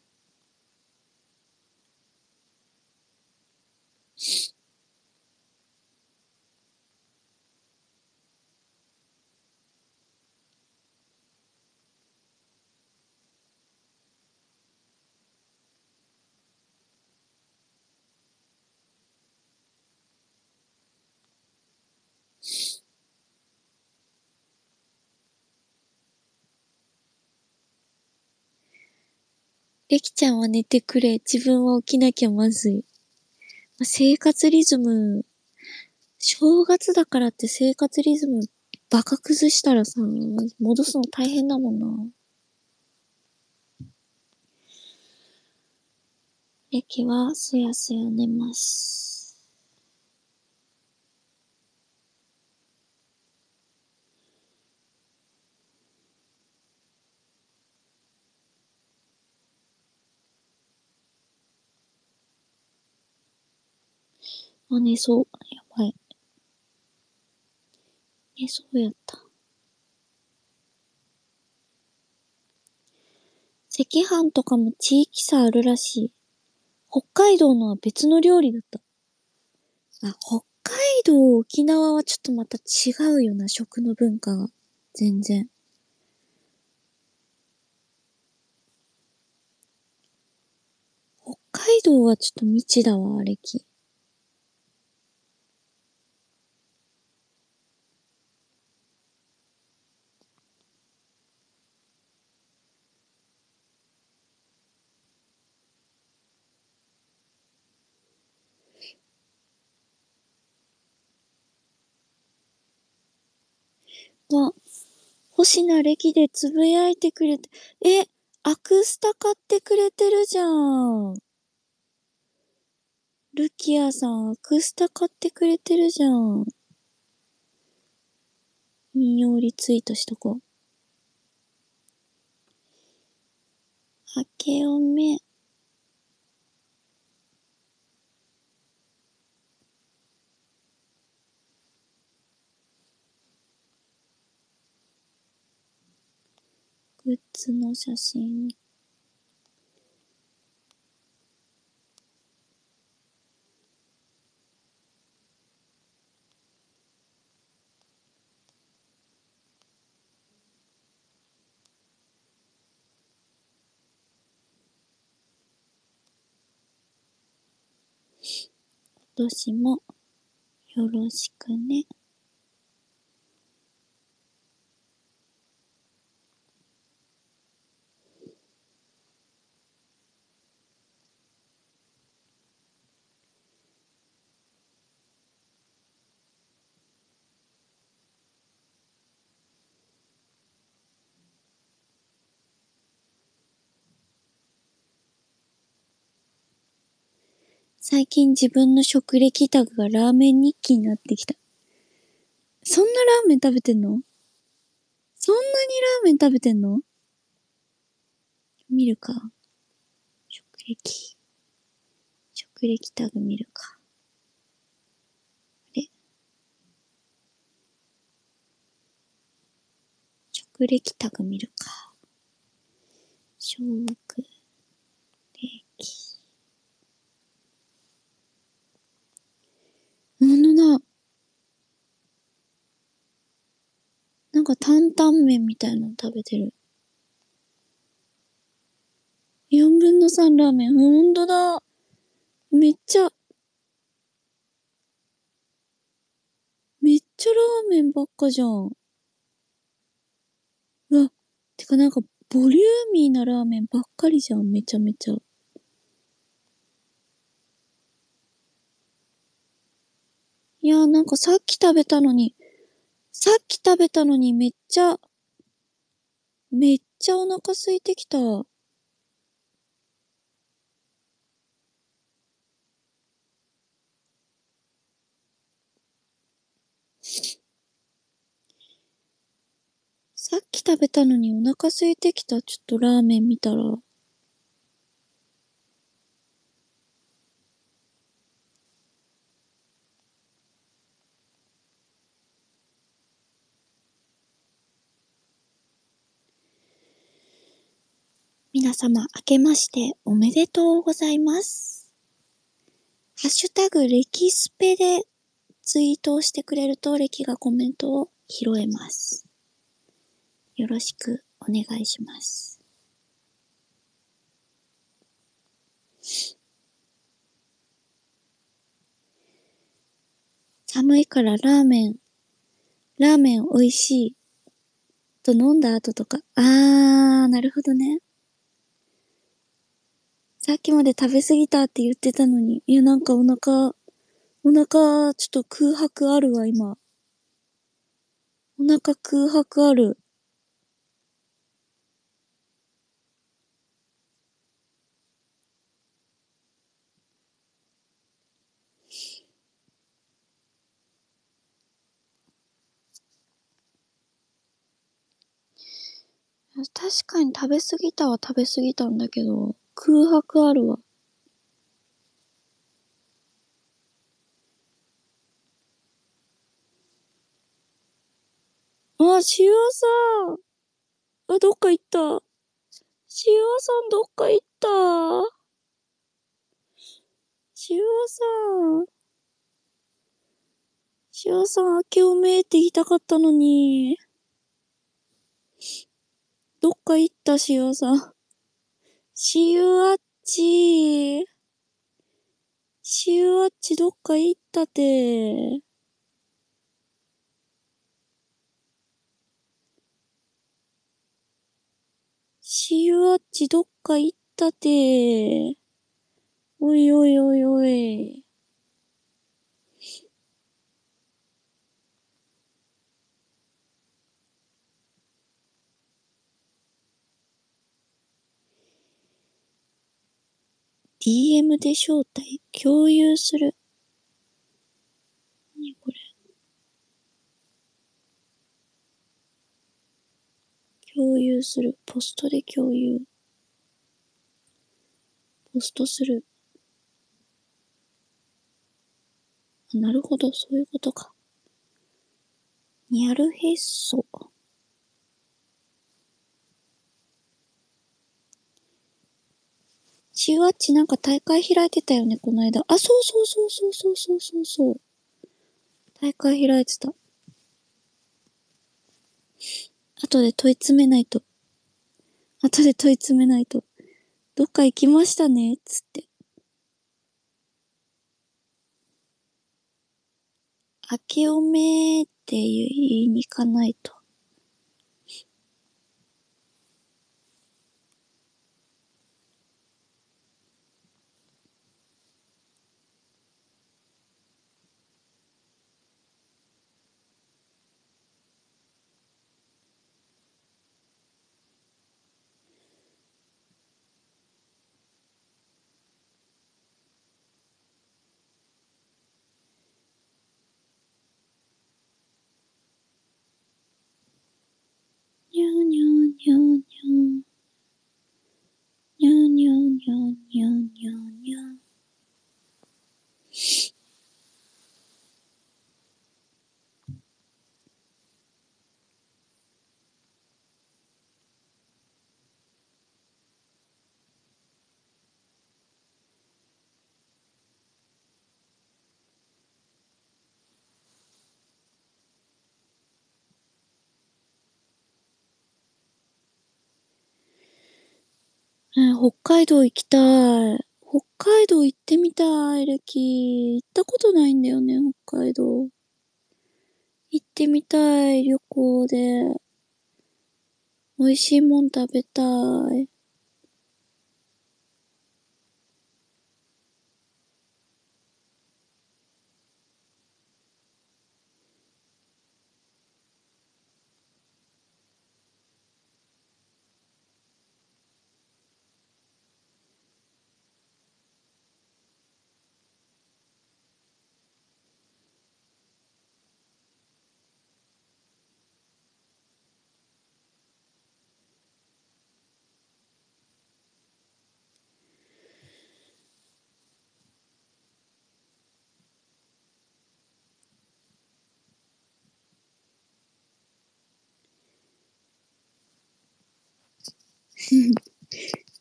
レキちゃんは寝てくれ。自分は起きなきゃまずい。生活リズム、正月だからって生活リズムバカ崩したらさ、戻すの大変だもんな。レキはすやすや寝ます。寝そう。やばい。寝そうやった。赤飯とかも地域差あるらしい。北海道のは別の料理だった。北海道、沖縄はちょっとまた違うよな、食の文化が。全然。北海道はちょっと未知だわ、あれき。星名歴でつぶやいてくれて、アクスタ買ってくれてるじゃん。ルキアさん、アクスタ買ってくれてるじゃん。引用リツイートしとこう。明けおめ。グッズの写真。今年もよろしくね。最近自分の食歴タグがラーメン日記になってきた。そんなラーメン食べてんの？そんなにラーメン食べてんの？見るか。食歴。食歴タグ見るか。食歴タグ見るか。食歴。ほんとだ。なんか担々麺みたいなの食べてる。4分の3ラーメン。ほんとだ。めっちゃラーメンばっかじゃん。てかなんかボリューミーなラーメンばっかりじゃん。めちゃめちゃ。いやなんかさっき食べたのにめっちゃお腹空いてきた。さっき食べたのにお腹空いてきた。ちょっとラーメン見たら。 皆様、明けましておめでとうございます。ハッシュタグレキスペでツイートをしてくれるとレキがコメントを拾えます。よろしくお願いします。寒いからラーメン美味しいと飲んだ後とか。なるほどね。さっきまで食べ過ぎたって言ってたのに。いや、なんかお腹、ちょっと空白あるわ、今。お腹空白ある。確かに食べ過ぎたは食べ過ぎたんだけど、空白あるわ。塩さん。どっか行った。塩さんどっか行った。塩さん。塩さん、明けおめって言いたかったのに。どっか行った、塩さん。塩あっち。塩あっちどっか行ったて。塩あっちどっか行ったて。おいおいおいおい。DM で招待共有する。何これ。共有する。ポストで共有。ポストする。なるほど、そういうことか。ニャルヘッソ。シュワッチなんか大会開いてたよね、この間。そうそうそうそうそうそうそうそう。大会開いてた。後で問い詰めないと。どっか行きましたね、つって。明けおめって言いに行かないと。にゃーにゃーにゃーにゃー。にゃーにゃーにゃーにゃーにゃーにゃー。北海道行きたい。北海道行ってみたい、レキ。行ったことないんだよね、北海道。行ってみたい、旅行で。美味しいもん食べたい。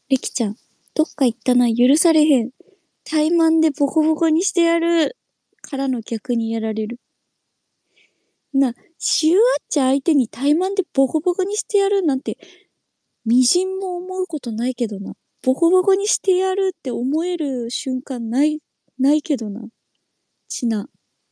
レキちゃん、どっか行ったな、許されへん。怠慢でボコボコにしてやる。からの逆にやられる。シュワッチ相手に怠慢でボコボコにしてやるなんて、みじんも思うことないけどな。ボコボコにしてやるって思える瞬間ないけどな。ちな。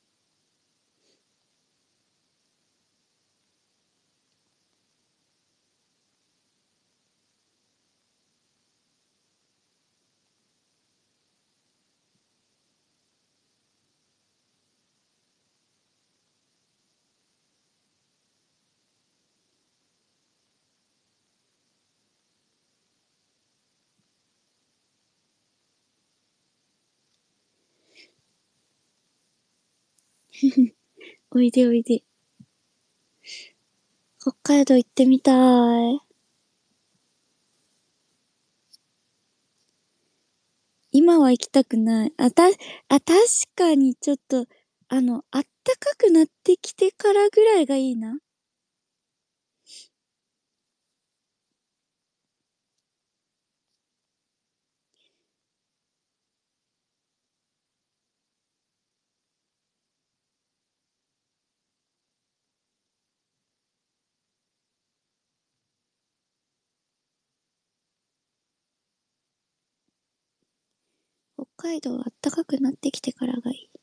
おいでおいで。北海道行ってみたい。今は行きたくない。確かにちょっと、あったかくなってきてからぐらいがいいな。北海道はあったかくなってきてからがいい。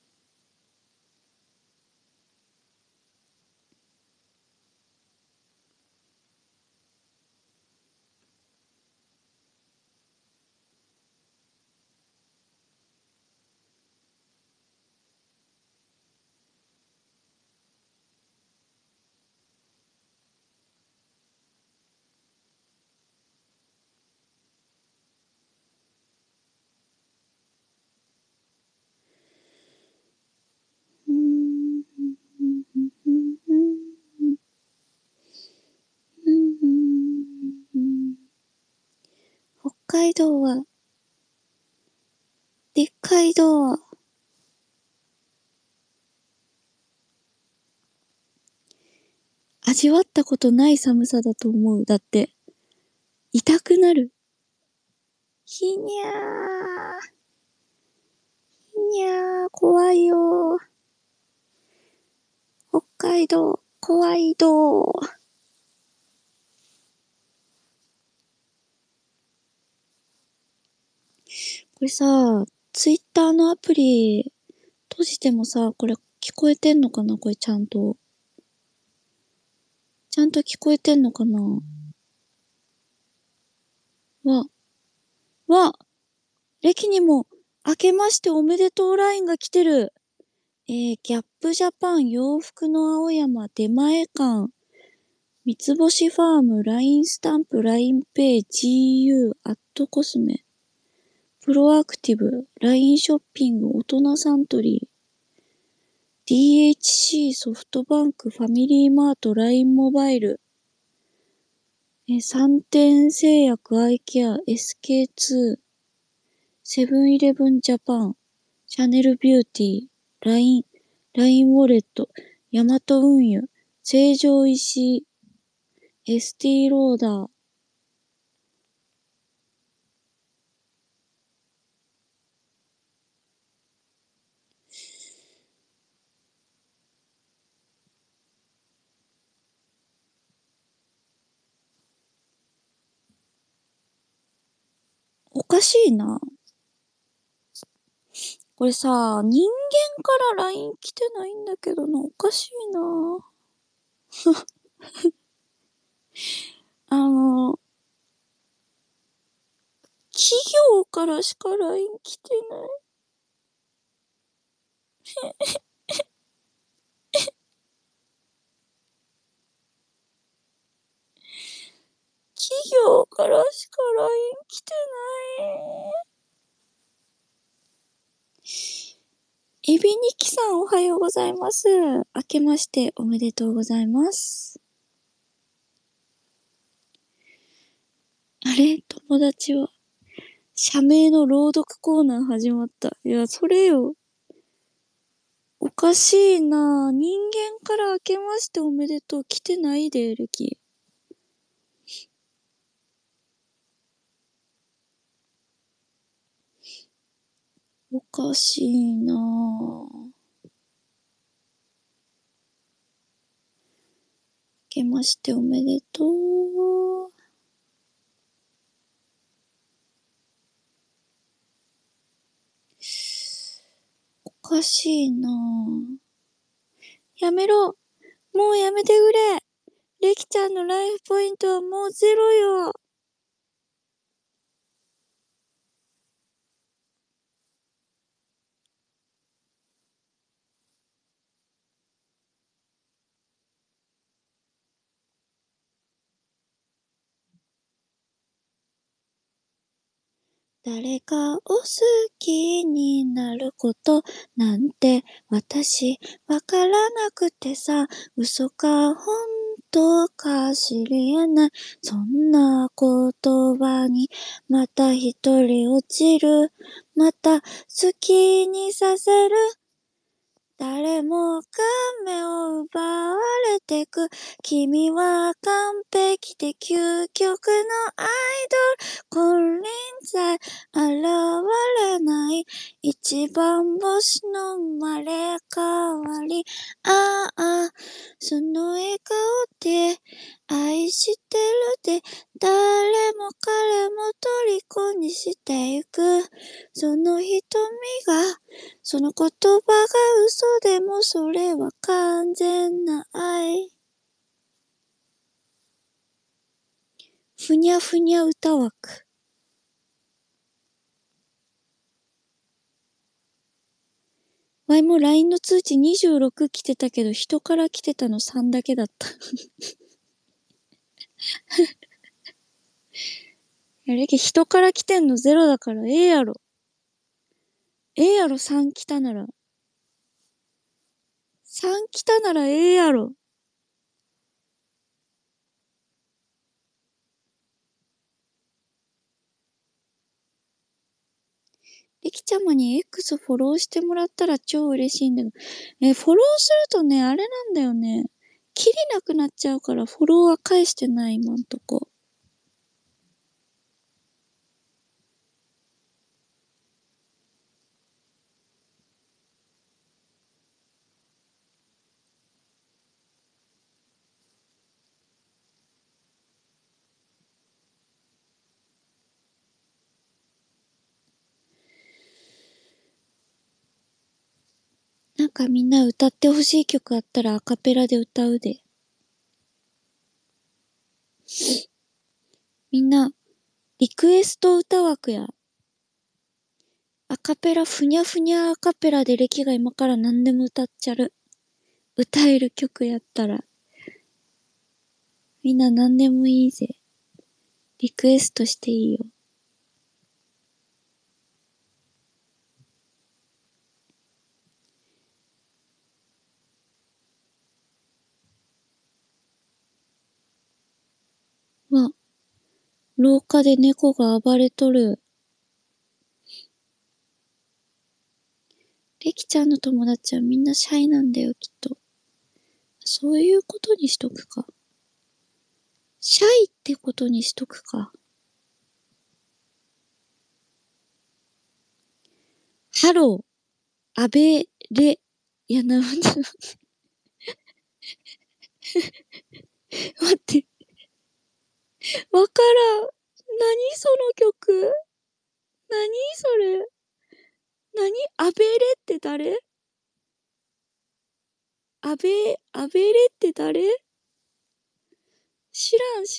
うーん。北海道は、でっかい道。味わったことない寒さだと思う。だって、痛くなる。ひにゃー。ひにゃー、怖いよー。北海道、怖い道。これさ、ツイッターのアプリ閉じてもさ、これ聞こえてんのかなこれちゃんと。ちゃんと聞こえてんのかなわ、歴にも、明けましておめでとうラインが来てる。ギャップジャパン洋服の青山出前館。三つ星ファーム、LINE スタンプ、LINE ペイ、GU、アットコスメ、プロアクティブ、LINE ショッピング、大人サントリー、DHC、ソフトバンク、ファミリーマート、LINE モバイル、三点製薬、アイケア、SK2、セブンイレブンジャパン、シャネルビューティー、LINE ウォレット、ヤマト運輸、成城石井、エスティローダー、おかしいな。これさ、人間から LINE 来てないんだけどな、おかしいな。あの、企業からしか LINE 来てない。企業からしか LINE 来てない。エビニキさんおはようございます。明けましておめでとうございます。あれ友達は、社名の朗読コーナー始まった。いや、それよ。おかしいな。人間から明けましておめでとう来てないで、歴。 おかしいなぁ。明けましておめでとう。おかしいなぁ。やめろ。もうやめてくれ。レキちゃんのライフポイントはもうゼロよ。誰かを好きになることなんて私わからなくてさ、嘘か本当か知り得ない。そんな言葉にまた一人落ちる。また好きにさせる。誰もが目を奪われてく。君は完璧で究極のアイドル。金輪際現れない一番星の生まれ変わり。ああ、その笑顔で愛してるで誰も彼も虜にしてゆく。その瞳がその言葉が嘘でもそれは完全な愛。ふにゃふにゃ歌枠。わいも LINE の通知26来てたけど、人から来てたの3だけだった。やれけ、人から来てんの0だからええやろ。ええやろ、3来たなら。3来たならええやろ。りきちゃまに X フォローしてもらったら超嬉しいんだけど。フォローするとね、あれなんだよね。きりなくなっちゃうからフォローは返してない、今んとこ。なんかみんな歌ってほしい曲あったらアカペラで歌うで。みんな、リクエスト歌枠や、アカペラふにゃふにゃアカペラで歴が今から何でも歌っちゃる。歌える曲やったら。みんな何でもいいぜ。リクエストしていいよ。ま、廊下で猫が暴れとる。レキちゃんの友達はみんなシャイなんだよ、きっと。そういうことにしとくか。シャイってことにしとくか。ハロー、アベレ、いや、待って。わからん。何その曲？何それ？アベレって誰？アベレって誰？知らん。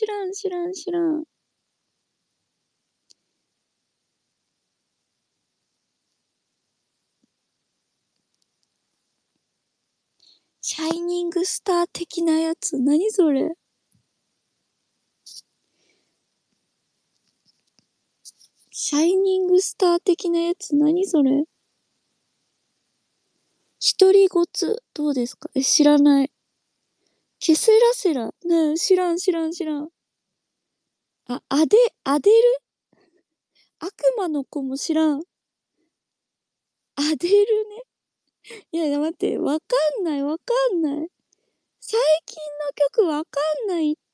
シャイニングスター的なやつ。何それ？シャイニングスター的なやつ。何それ？一人ごつ。どうですか？知らない。ケセラセラ。ねえ、知らん。あ、アデル？悪魔の子も知らん。アデルね。いや、待って。わかんない。最近の曲わかんないって。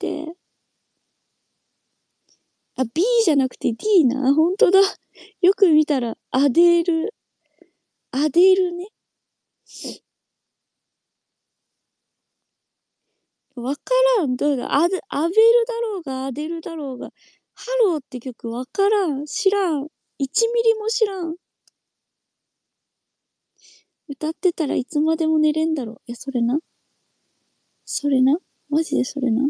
あ、B じゃなくて D な。ほんとだ。よく見たら、アデル。 アデルね。わからん。どうだ。アベルだろうが、アデルだろうが。ハローって曲わからん。知らん。1ミリも知らん。歌ってたらいつまでも寝れんだろ。いや、それな。それな。マジでそれな。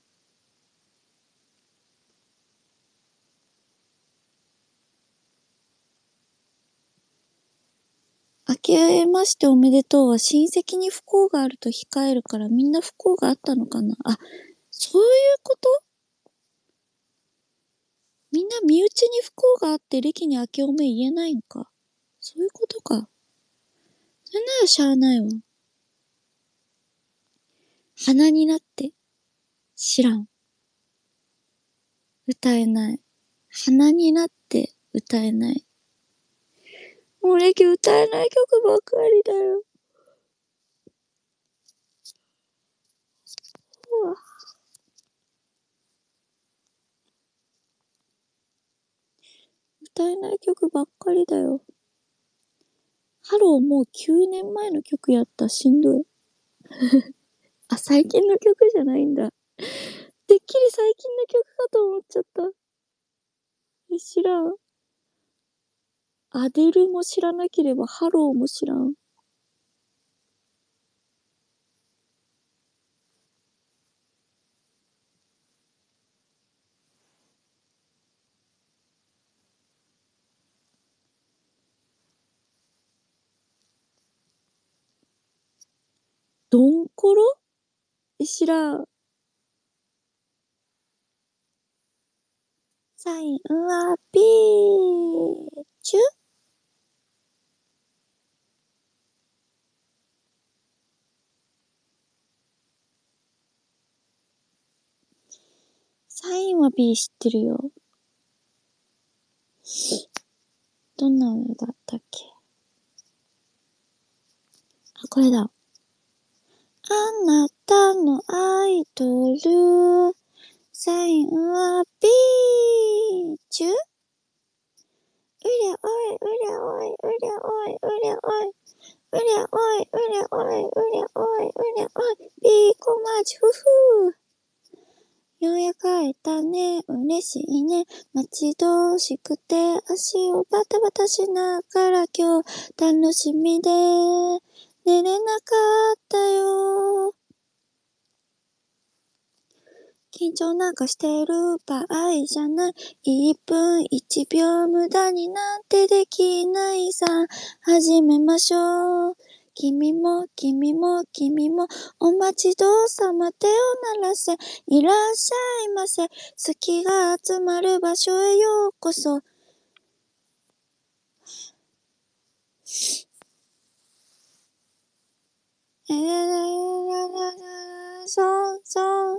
明けましておめでとうは親戚に不幸があると控えるからみんな不幸があったのかな。あ、そういうこと？みんな身内に不幸があって歴に明けおめ言えないんか。そういうことか。それならしゃあないわ。鼻になって。知らん。歌えない。鼻になって歌えない。もう歴歌えない曲ばっかりだよ。うわ。歌えない曲ばっかりだよ。ハローもう9年前の曲やった。しんどい。あ、最近の曲じゃないんだ。てっきり最近の曲かと思っちゃった。知らん。アデルも知らなければハローも知らん。ドンコロ？知らん。サインはピーチュ？サインは B 知ってるよ。どんなのだったっけ？あ、これだ。あなたのアイドル、サインは B チュ？うりゃおい、うりゃおい、うりゃおい、うりゃおい。うりゃおい、うりゃおい、うりゃおい、うりゃおい、ビーコマジフフー。ようやく会えたね、嬉しいね。待ち遠しくて足をバタバタしながら今日楽しみで寝れなかったよ。緊張なんかしてる場合じゃない。1分1秒無駄になんてできないさ。始めましょう。君も君も君もお待ちどうさま手を鳴らせ。いらっしゃいませ。好きが集まる場所へようこそ。そうそう。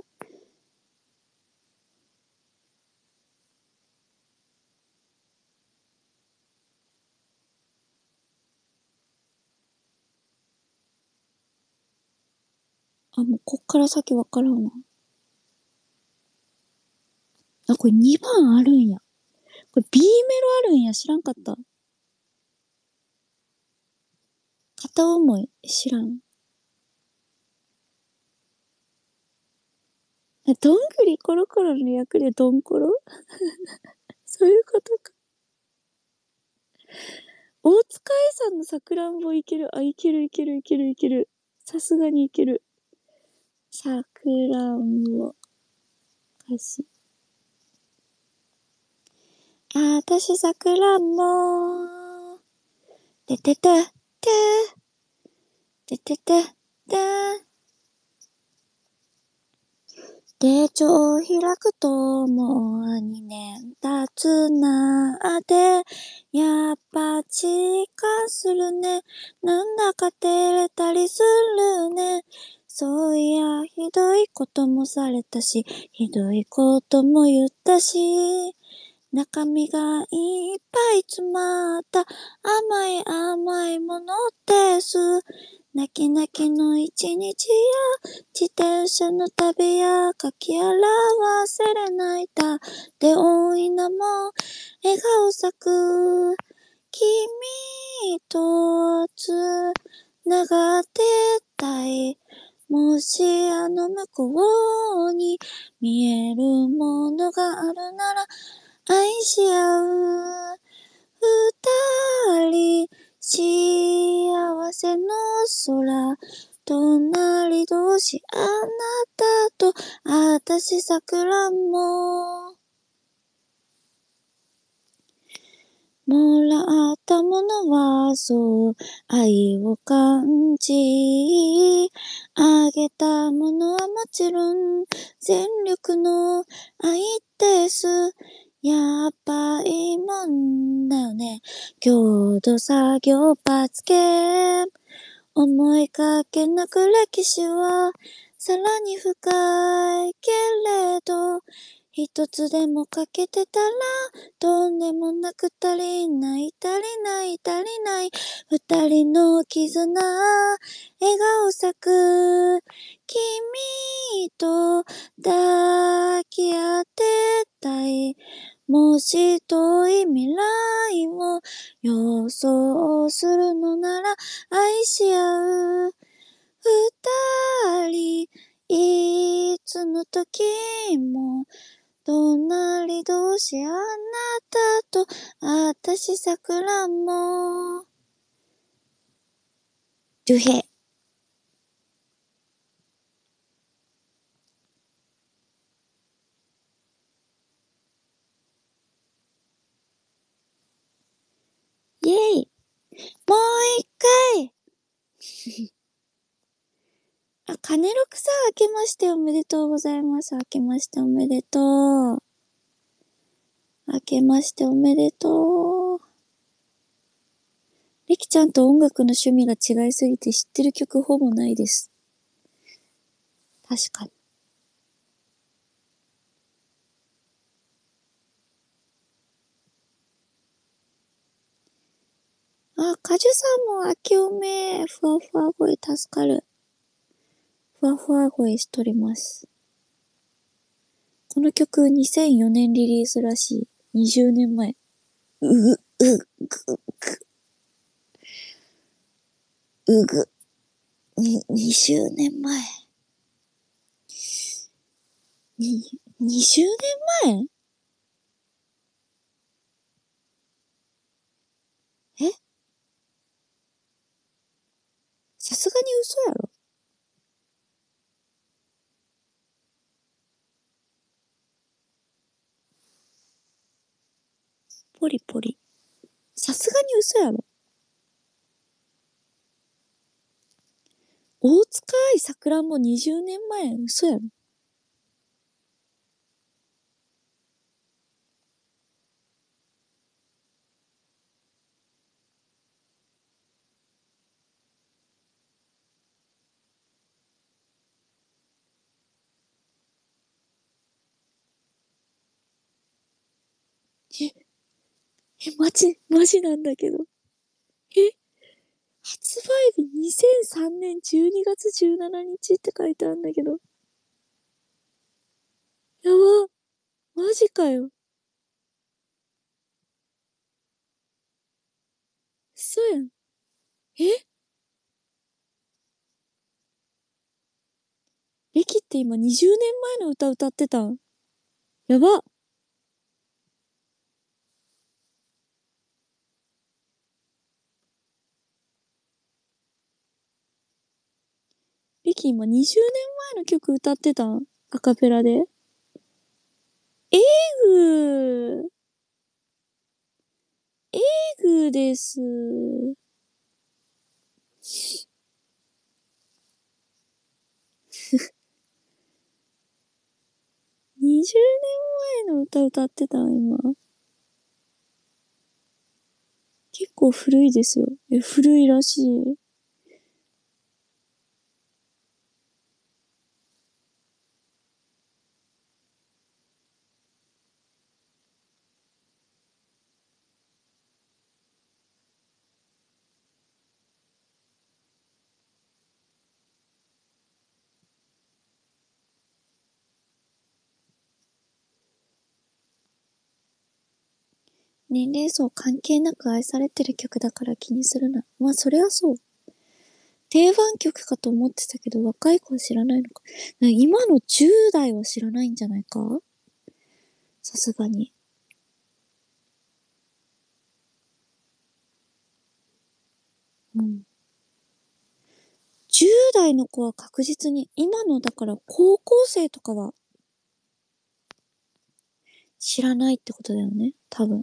あ、もうこっから先わからんわ。あ、これ2番あるんや。これ B メロあるんや。知らんかった。片思い。知らん。どんぐりコロコロの役でドンコロ？そういうことか。大塚愛さんのさくらんぼいける。あ、いけるいけるいけるいける。さすがにいける。さくらんぼ。歌詞。あたしさくらんぼ。ててて、て、ててて、て。手帳を開くともう2年経つなあで、やっぱ実感するね。なんだか照れたりするね。そういや、ひどいこともされたし、ひどいことも言ったし、中身がいっぱい詰まった甘い甘いものです。泣き泣きの一日や自転車の旅や書き表せれないだで多いなも笑顔咲く君とつながってたい。もしあの向こうに見えるものがあるなら愛し合う二人幸せの空隣同士あなたと私さくらんぼもらったものはそう愛を感じあげたものはもちろん全力の愛ですやっぱいいもんだよね郷土作業罰ゲーム思いかけなく歴史はさらに深いけれど一つでも欠けてたらとんでもなく足りない足りない足りない二人の絆笑顔咲く君と抱き合ってたいもし遠い未来を予想するのなら愛し合う二人いつの時も隣同士あなたと私さくらんぼドゥヘイェイもう一回カネロクさん、明けましておめでとうございます。明けましておめでとう。明けましておめでとう。リキちゃんと音楽の趣味が違いすぎて知ってる曲ほぼないです。確かに。カジュさんも明けおめ、ふわふわ声助かる。ふわふわ声しとります。この曲2004年リリースらしい。20年前。20年前。20年前えさすがに嘘やろポリポリ。さすがに嘘やろ大塚愛桜も20年前嘘やろマジなんだけど。え発売日2003年12月17日って書いてあるんだけど。やば。マジかよ。嘘やん。えリキって今20年前の歌歌ってたんやば。リキ今20年前の曲歌ってたんアカペラでえぐー。えぐです。20年前の歌歌ってたん今。結構古いですよ。古いらしい。 年齢層関係なく愛されてる曲だから気にするな。まあ、それはそう。定番曲かと思ってたけど、若い子は知らないのか。今の10代は知らないんじゃないか、さすがに。うん。10代の子は確実に、今のだから高校生とかは知らないってことだよね。多分。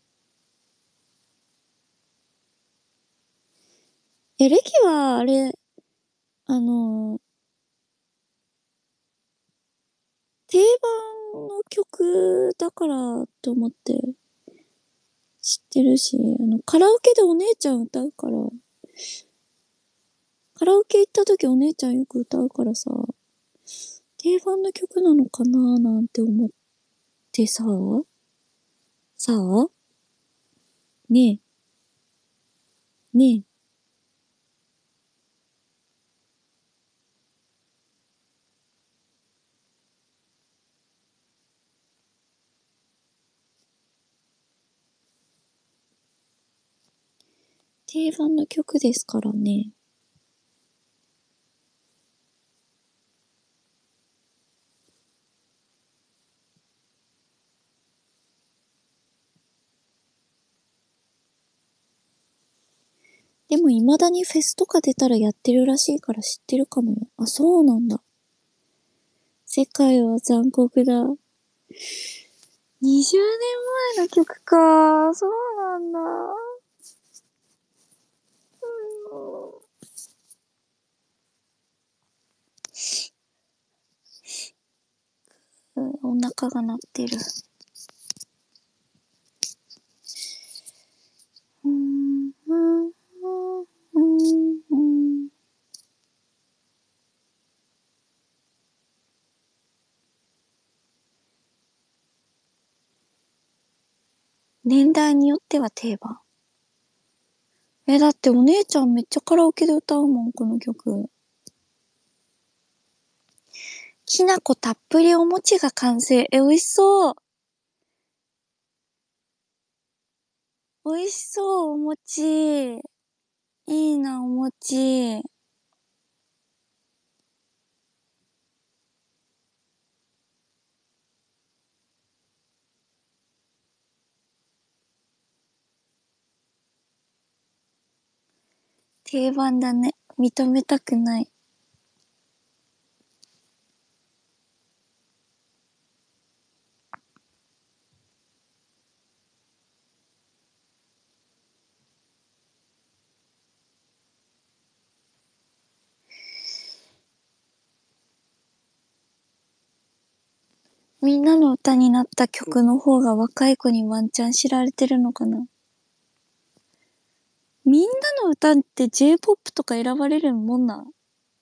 歴はあれ、あの、定番の曲だからと思って知ってるし、カラオケでお姉ちゃん歌うから、カラオケ行った時お姉ちゃんよく歌うからさ、定番の曲なのかなーなんて思ってさ、さあねえ、ねえ、定番の曲ですからね。でも未だにフェスとか出たらやってるらしいから知ってるかもよ。あ、そうなんだ。世界は残酷だ。20年前の曲か。そうなんだ。うん、お腹が鳴ってる。うんうんうんうん、年代によっては定番。だってお姉ちゃんめっちゃカラオケで歌うもん、この曲。きなこたっぷりお餅が完成。美味しそう。美味しそう、お餅。いいな、お餅。定番だね。認めたくない。みんなの歌になった曲の方が若い子にワンチャン知られてるのかな。みんなの歌って J-POP とか選ばれるもんなん？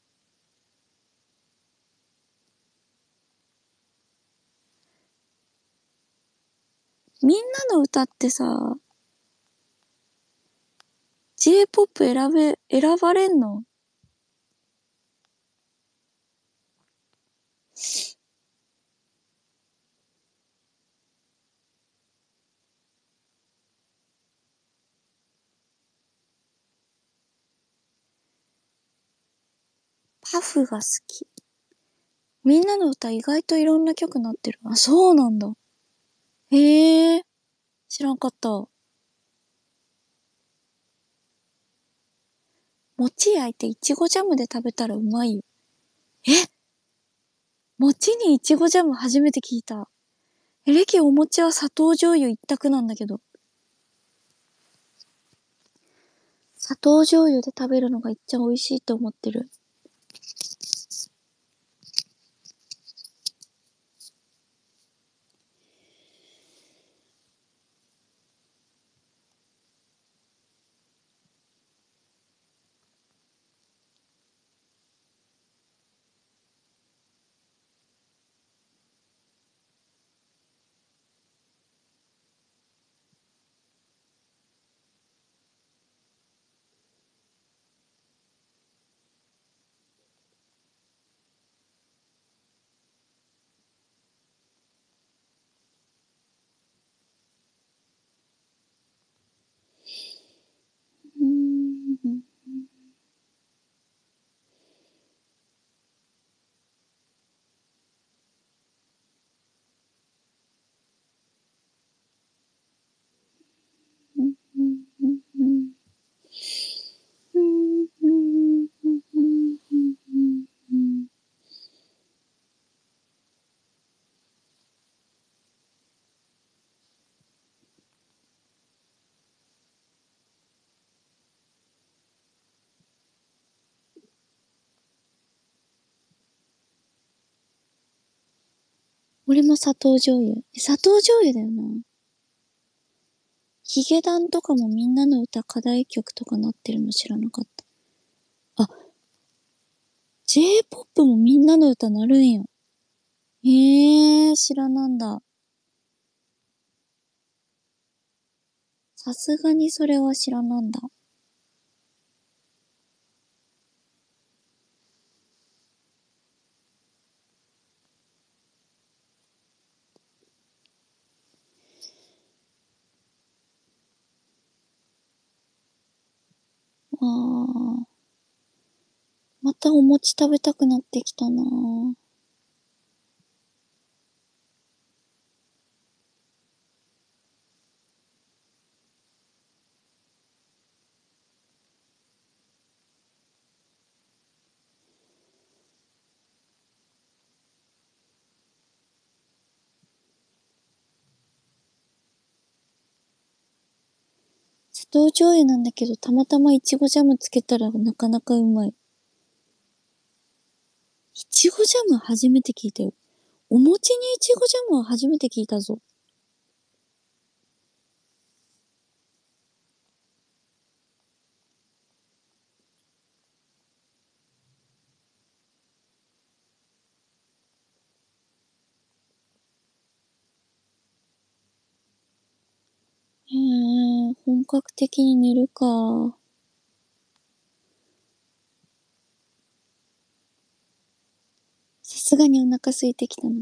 みんなの歌ってさ、J-POP 選ばれんの？パフが好き。みんなの歌意外といろんな曲なってる。あ、そうなんだ。へえ、知らんかった。餅焼いていちごジャムで食べたらうまいよ。え、餅にいちごジャム初めて聞いた。レキお餅は砂糖醤油一択なんだけど。砂糖醤油で食べるのが一番美味しいと思ってる。 俺も砂糖醤油。砂糖醤油だよな。ヒゲダンとかもみんなの歌課題曲とかなってるの知らなかった。あ、J-POP もみんなの歌なるんや。知らなんだ。さすがにそれは知らなんだ。あー。またお餅食べたくなってきたなぁ。砂糖醤油なんだけど、たまたまいちごジャムつけたらなかなかうまい。いちごジャム初めて聞いたよ。お餅にいちごジャムは初めて聞いたぞ。本格的に寝るか。さすがにお腹空いてきたな。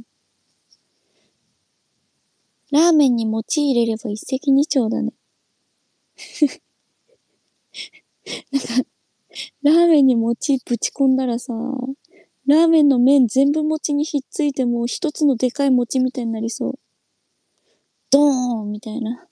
ラーメンに餅入れれば一石二鳥だね。ラーメンに餅ぶち込んだらさ、ラーメンの麺全部餅にひっついてもう一つのでかい餅みたいになりそう。ドーンみたいな。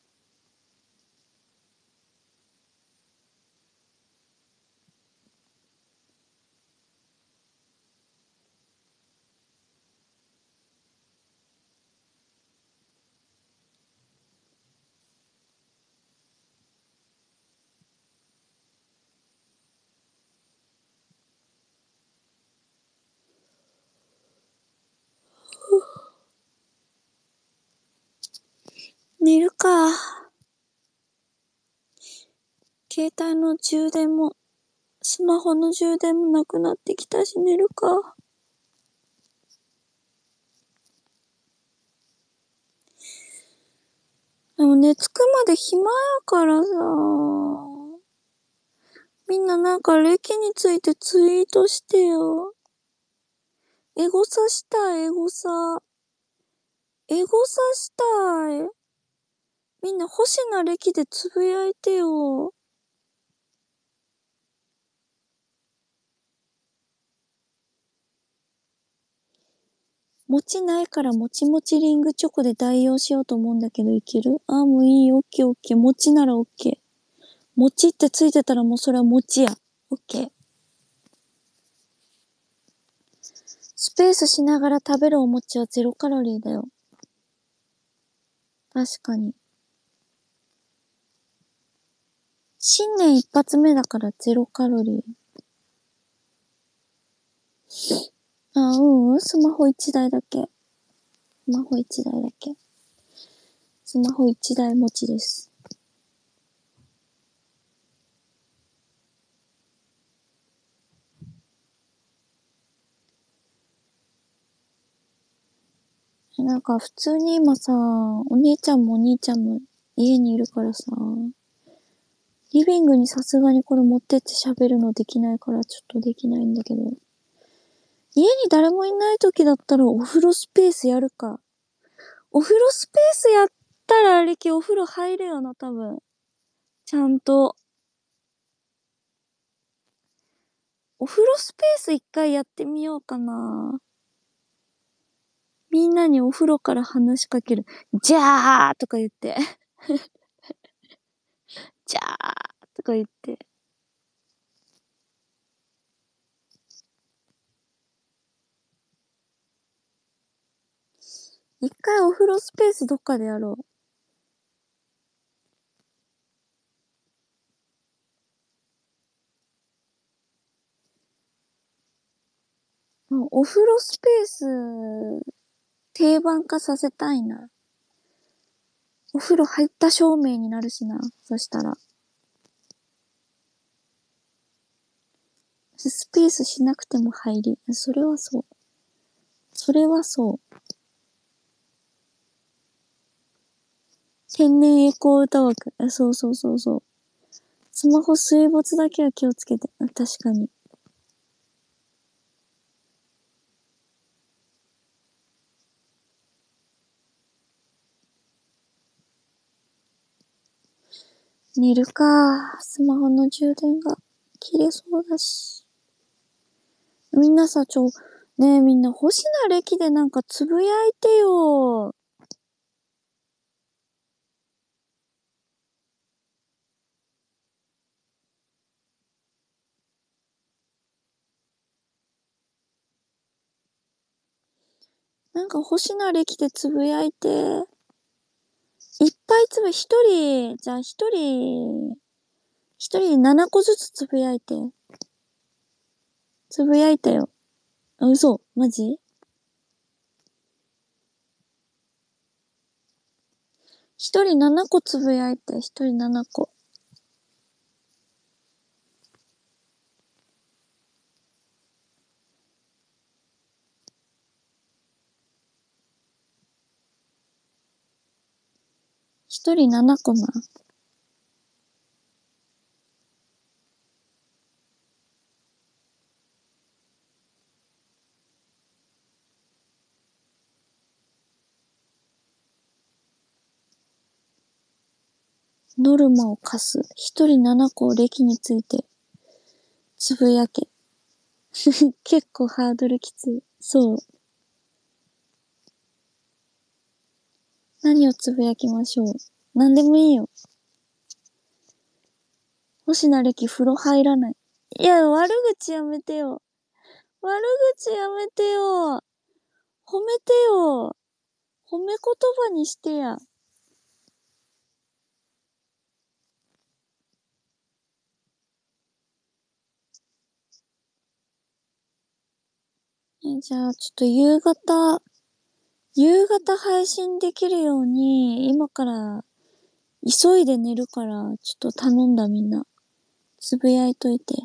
寝るか。携帯の充電も、スマホの充電もなくなってきたし寝るか。でも寝つくまで暇やからさ。みんななんか歴についてツイートしてよ。エゴサしたい、エゴサ。エゴサしたい。みんな星名歴でつぶやいてよ。持ちないからもちもちリングチョコで代用しようと思うんだけどいける？もういい、オッケーオッケー。餅ならオッケー。餅ってついてたらもうそれは餅や。オッケー。スペースしながら食べるお餅はゼロカロリーだよ。確かに。新年一発目だからゼロカロリー。スマホ一台だけ。スマホ一台だけ。スマホ一台持ちです。なんか普通に今さ、お姉ちゃんもお兄ちゃんも家にいるからさ、リビングにさすがにこれ持ってって喋るのできないからちょっとできないんだけど。家に誰もいない時だったらお風呂スペースやるか。お風呂スペースやったらあれきお風呂入るよな、多分。ちゃんと。お風呂スペース一回やってみようかな。みんなにお風呂から話しかける。じゃーとか言って。じゃーとか言って。一回お風呂スペースどっかでやろう。お風呂スペース定番化させたいな。お風呂入った証明になるしな。そしたら。スペースしなくても入り。それはそう。それはそう。天然エコー歌枠。そうそうそうそう。スマホ水没だけは気をつけて。確かに。寝るか。スマホの充電が切れそうだし。みんなさ、ねえみんな星名歴でなんかつぶやいてよ。なんか星名歴でつぶやいて。いっぱいじゃあ一人7個ずつつぶやいて。つぶやいたよ。嘘マジ？一人7個つぶやいて。一人7個。一人7個な。ノルマを課す。一人7個歴についてつぶやけ。結構ハードルきつい。そう。何をつぶやきましょう。何でもいいよ。星名歴風呂入らない。いや、悪口やめてよ。悪口やめてよ。褒めてよ。褒め言葉にしてや。じゃあ、ちょっと夕方配信できるように、今から急いで寝るから、ちょっと頼んだみんな。つぶやいといて。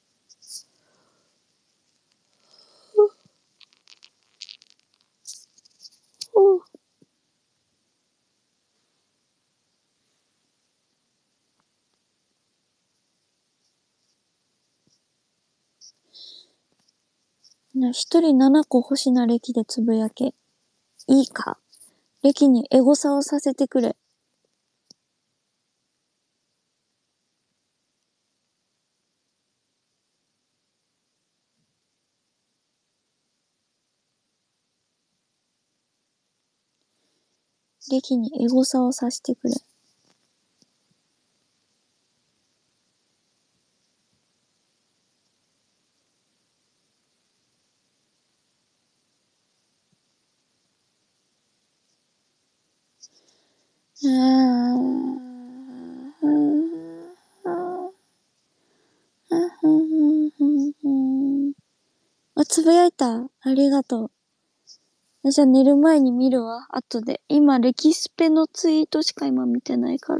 おう。一人7個星名歴でつぶやけ。いいか？歴にエゴサをさせてくれ。歴にエゴサをさせてくれ。あ、つぶやいた。ありがとう。じゃあ寝る前に見るわ。後で。今、レキスペのツイートしか今見てないから。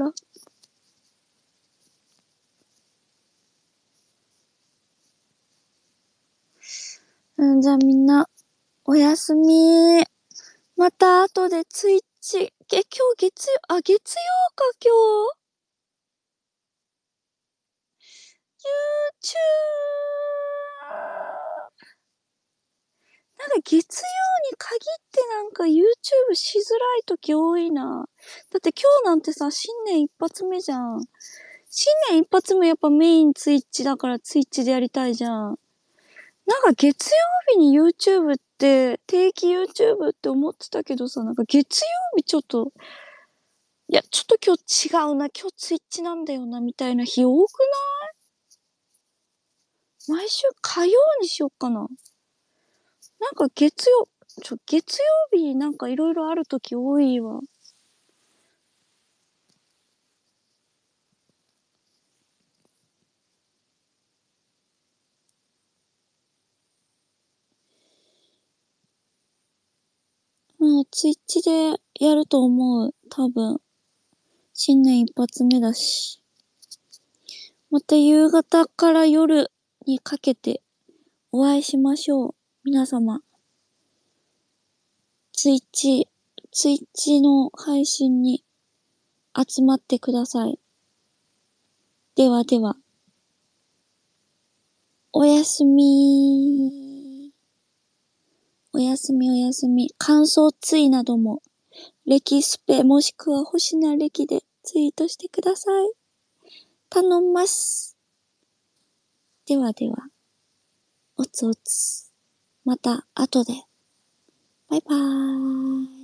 じゃあみんな、おやすみ。また後でツイッチ。今日月曜か今日。YouTube。なんか月曜に限ってなんか YouTube しづらい時多いな。だって今日なんてさ、新年一発目じゃん。新年一発目やっぱメインツイッチだからツイッチでやりたいじゃん。なんか月曜日に YouTube って、定期 YouTube って思ってたけどさ、なんか月曜日ちょっと、いや、ちょっと今日違うな、今日ツイッチなんだよな、みたいな日多くない？毎週火曜にしよっかな。なんか月曜日なんかいろいろあるとき多いわ。 ツイッチでやると思う。多分。新年一発目だし。また夕方から夜にかけてお会いしましょう。皆様。ツイッチの配信に集まってください。ではでは。おやすみ。おやすみおやすみ。感想ツイなども、レキスペもしくは星名レキでツイートしてください。頼んます。ではでは。おつおつ。また後で。バイバーイ。